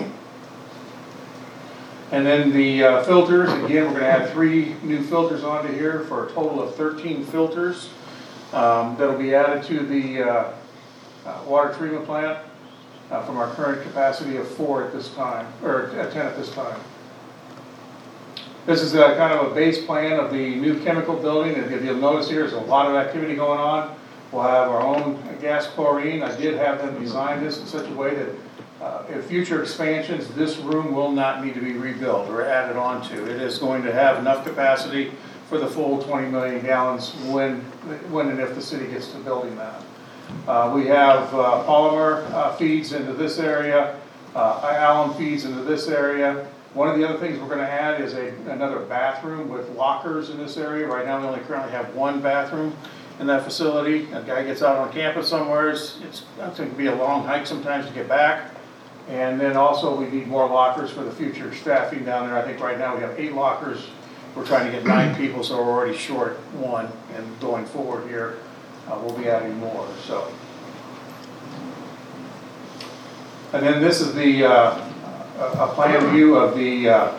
And then the uh, filters, again, we're going to add three new filters onto here for a total of thirteen filters um, that'll be added to the uh, uh, water treatment plant uh, from our current capacity of four at this time, or uh, ten at this time. This is a kind of a base plan of the new chemical building. If you'll notice here, there's a lot of activity going on. We'll have our own gas chlorine. I did have them design this in such a way that uh, if future expansions, this room will not need to be rebuilt or added onto. It is going to have enough capacity for the full twenty million gallons when, when and if the city gets to building that. Uh, we have uh, polymer uh, feeds into this area, uh, alum feeds into this area. One of the other things we're going to add is a, another bathroom with lockers in this area. Right now we only currently have one bathroom in that facility. A guy gets out on campus somewhere, it's, it's going to be a long hike sometimes to get back. And then also we need more lockers for the future staffing down there. I think right now we have eight lockers. We're trying to get nine people, so we're already short one. And going forward here, uh, we'll be adding more. So, and then this is the uh, a plan view of the uh,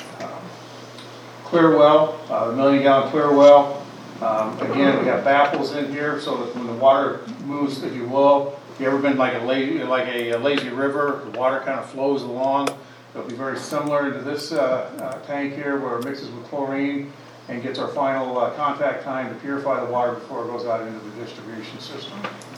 clear well, uh, the million gallon clear well. Um, again, we have baffles in here so that when the water moves, if you will, if you've ever been like a lazy, like a, a lazy river, the water kind of flows along. It'll be very similar to this uh, uh, tank here where it mixes with chlorine and gets our final uh, contact time to purify the water before it goes out into the distribution system.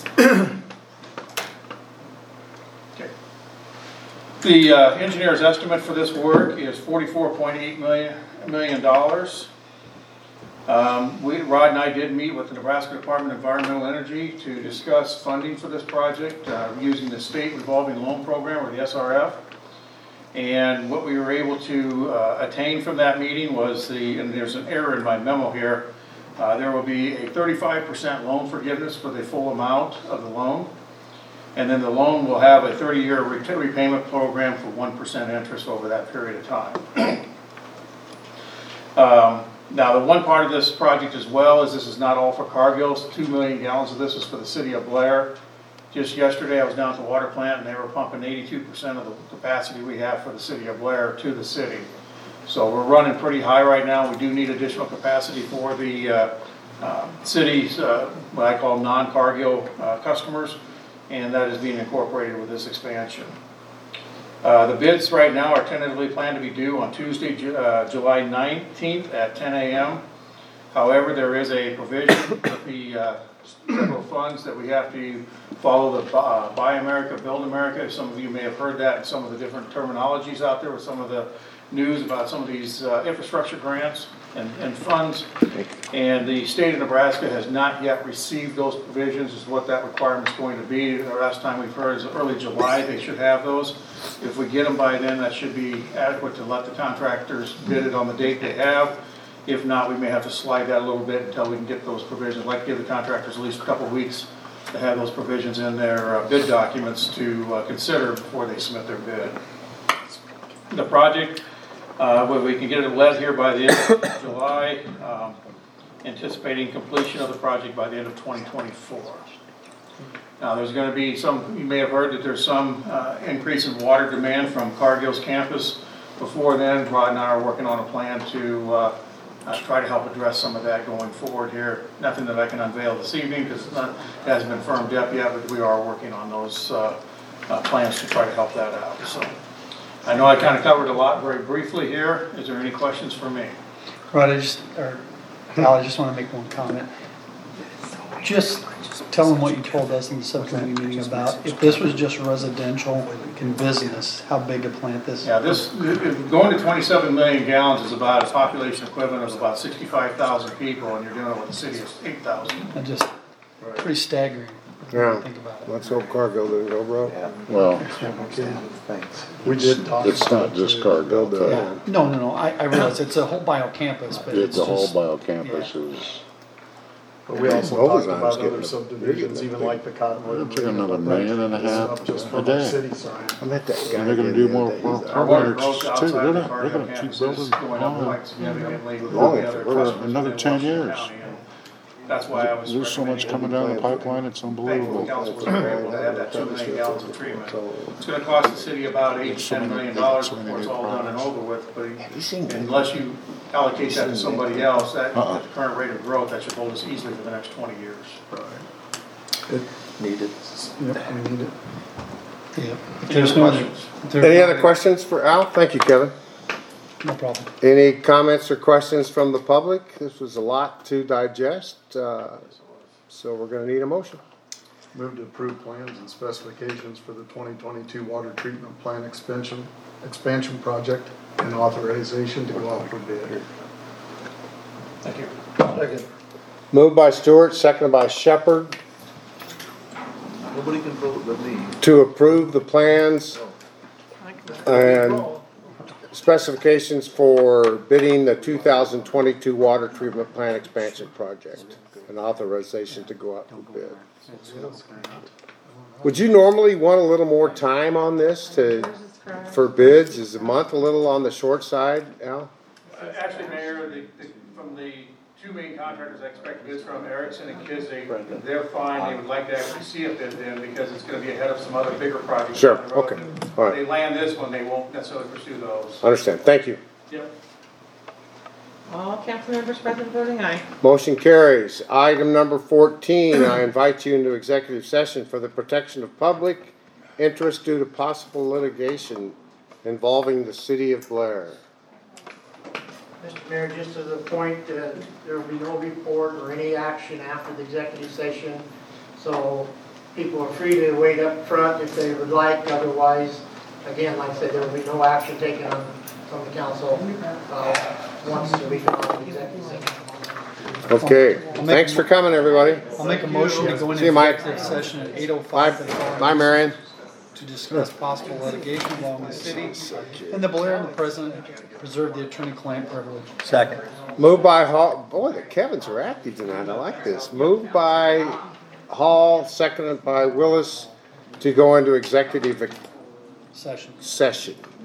Okay. The uh, engineer's estimate for this work is forty-four point eight million dollars. Um, we, Rod and I did meet with the Nebraska Department of Environmental Energy to discuss funding for this project uh, using the State Revolving Loan Program, or the S R F. And what we were able to uh, attain from that meeting was the, and there's an error in my memo here, uh, there will be a thirty-five percent loan forgiveness for the full amount of the loan. And then the loan will have a thirty year repayment program for one percent interest over that period of time. um, Now, the one part of this project as well is this is not all for Cargill. two million gallons of this is for the city of Blair. Just yesterday, I was down at the water plant and they were pumping eighty-two percent of the capacity we have for the city of Blair to the city. So we're running pretty high right now. We do need additional capacity for the uh, uh, city's, uh, what I call non-Cargill uh, customers, and that is being incorporated with this expansion. Uh, the bids right now are tentatively planned to be due on Tuesday, uh, July nineteenth at ten A M However, there is a provision with the uh, federal funds that we have to follow the uh, Buy America, Build America. Some of you may have heard that in some of the different terminologies out there with some of the news about some of these uh, infrastructure grants and, and funds. And the state of Nebraska has not yet received those provisions, is what that requirement is going to be. The last time we've heard is early July they should have those. If we get them by then, that should be adequate to let the contractors bid it on the date they have. If not, we may have to slide that a little bit until we can get those provisions. I'd like to give the contractors at least a couple of weeks to have those provisions in their uh, bid documents to uh, consider before they submit their bid. The project, uh, well, we can get it let here by the end of July, um, anticipating completion of the project by the end of twenty twenty-four. Now, there's going to be some, you may have heard that there's some uh, increase in water demand from Cargill's campus. Before then, Rod and I are working on a plan to uh, uh, try to help address some of that going forward here. Nothing that I can unveil this evening because it hasn't been firmed up yet, but we are working on those uh, uh, plans to try to help that out. So, I know I kind of covered a lot very briefly here. Is there any questions for me? Rod, I just, or Al, I just want to make one comment. Just tell them what you told us in the subcommittee meeting about if this was just residential and business, how big a plant this is. Yeah, this, going to twenty-seven million gallons is about a population equivalent of about sixty-five thousand people, and you're dealing with a city of eight thousand. And just pretty staggering. Yeah, think about it. let's hope Cargill didn't go broke. Well, We did talk. it's not just Cargill. Yeah. No, no, no, I, I realize it's a whole bio campus, but it's The whole just, bio campus is, But we also Overtime's talked about getting other a subdivisions, big- even like the Cottonwood. It's like another million and a half Just a from our day. city side. I met that guy. and they're gonna again do the more, other day. more He's Our water projects growth too. outside They're the not, they're Cargill gonna keep campus building is going up on. quite significantly with Oh, the yeah. other We're customers another within ten Washington years. County. And That's why I was. There's so much coming down the pipeline, it's Thankful unbelievable. the council was able to have that two million gallons of treatment. It's gonna cost the city about eight to ten million dollars before it's all done and over with, but unless you allocate that to somebody else, that, at the current rate of growth, that should hold us easily for the next twenty years. It, Needed. yep, we need it. Yeah. There's no questions. Any other questions for Al? Thank you, Kevin. No problem. Any comments or questions from the public? This was a lot to digest, uh, so we're gonna need a motion. Move to approve plans and specifications for the twenty twenty-two water treatment plant expansion, expansion project and authorization to go out for bid. Thank you. Second. Moved by Stewart, seconded by Shepherd, Nobody can vote but me. to approve the plans and specifications for bidding the two thousand twenty-two water treatment plant expansion project and authorization to go out for bid. Would you normally want a little more time on this to, for bids? Is a month a little on the short side, Al? Uh, Actually, Mayor, the, the, from the two main contractors I expect bids from, Erickson and Kizzy, they're fine, they would like to actually see a bid then, because it's gonna be ahead of some other bigger projects. Sure, down the road. okay, If all right. they land this one, they won't necessarily pursue those. Understand, thank you. Yep. All council members present voting aye. Motion carries. Item number fourteen, I invite you into executive session for the protection of public interest due to possible litigation involving the city of Blair. Mister Mayor, just to the point, uh, there will be no report or any action after the executive session. So people are free to wait up front if they would like. Otherwise, again, like I said, there will be no action taken on, from the council uh, once we come out of the executive session. Okay, thanks for coming, everybody. I'll make a motion to go See you, into Mike. executive session at eight oh Bye, five. bye, Marion. To discuss possible litigation involving the city and the Blair and the president, preserve the attorney-client privilege. Second. Moved by Hall, boy, the Kevins are active tonight, I like this. Moved by Hall, seconded by Willis to go into executive Session. session.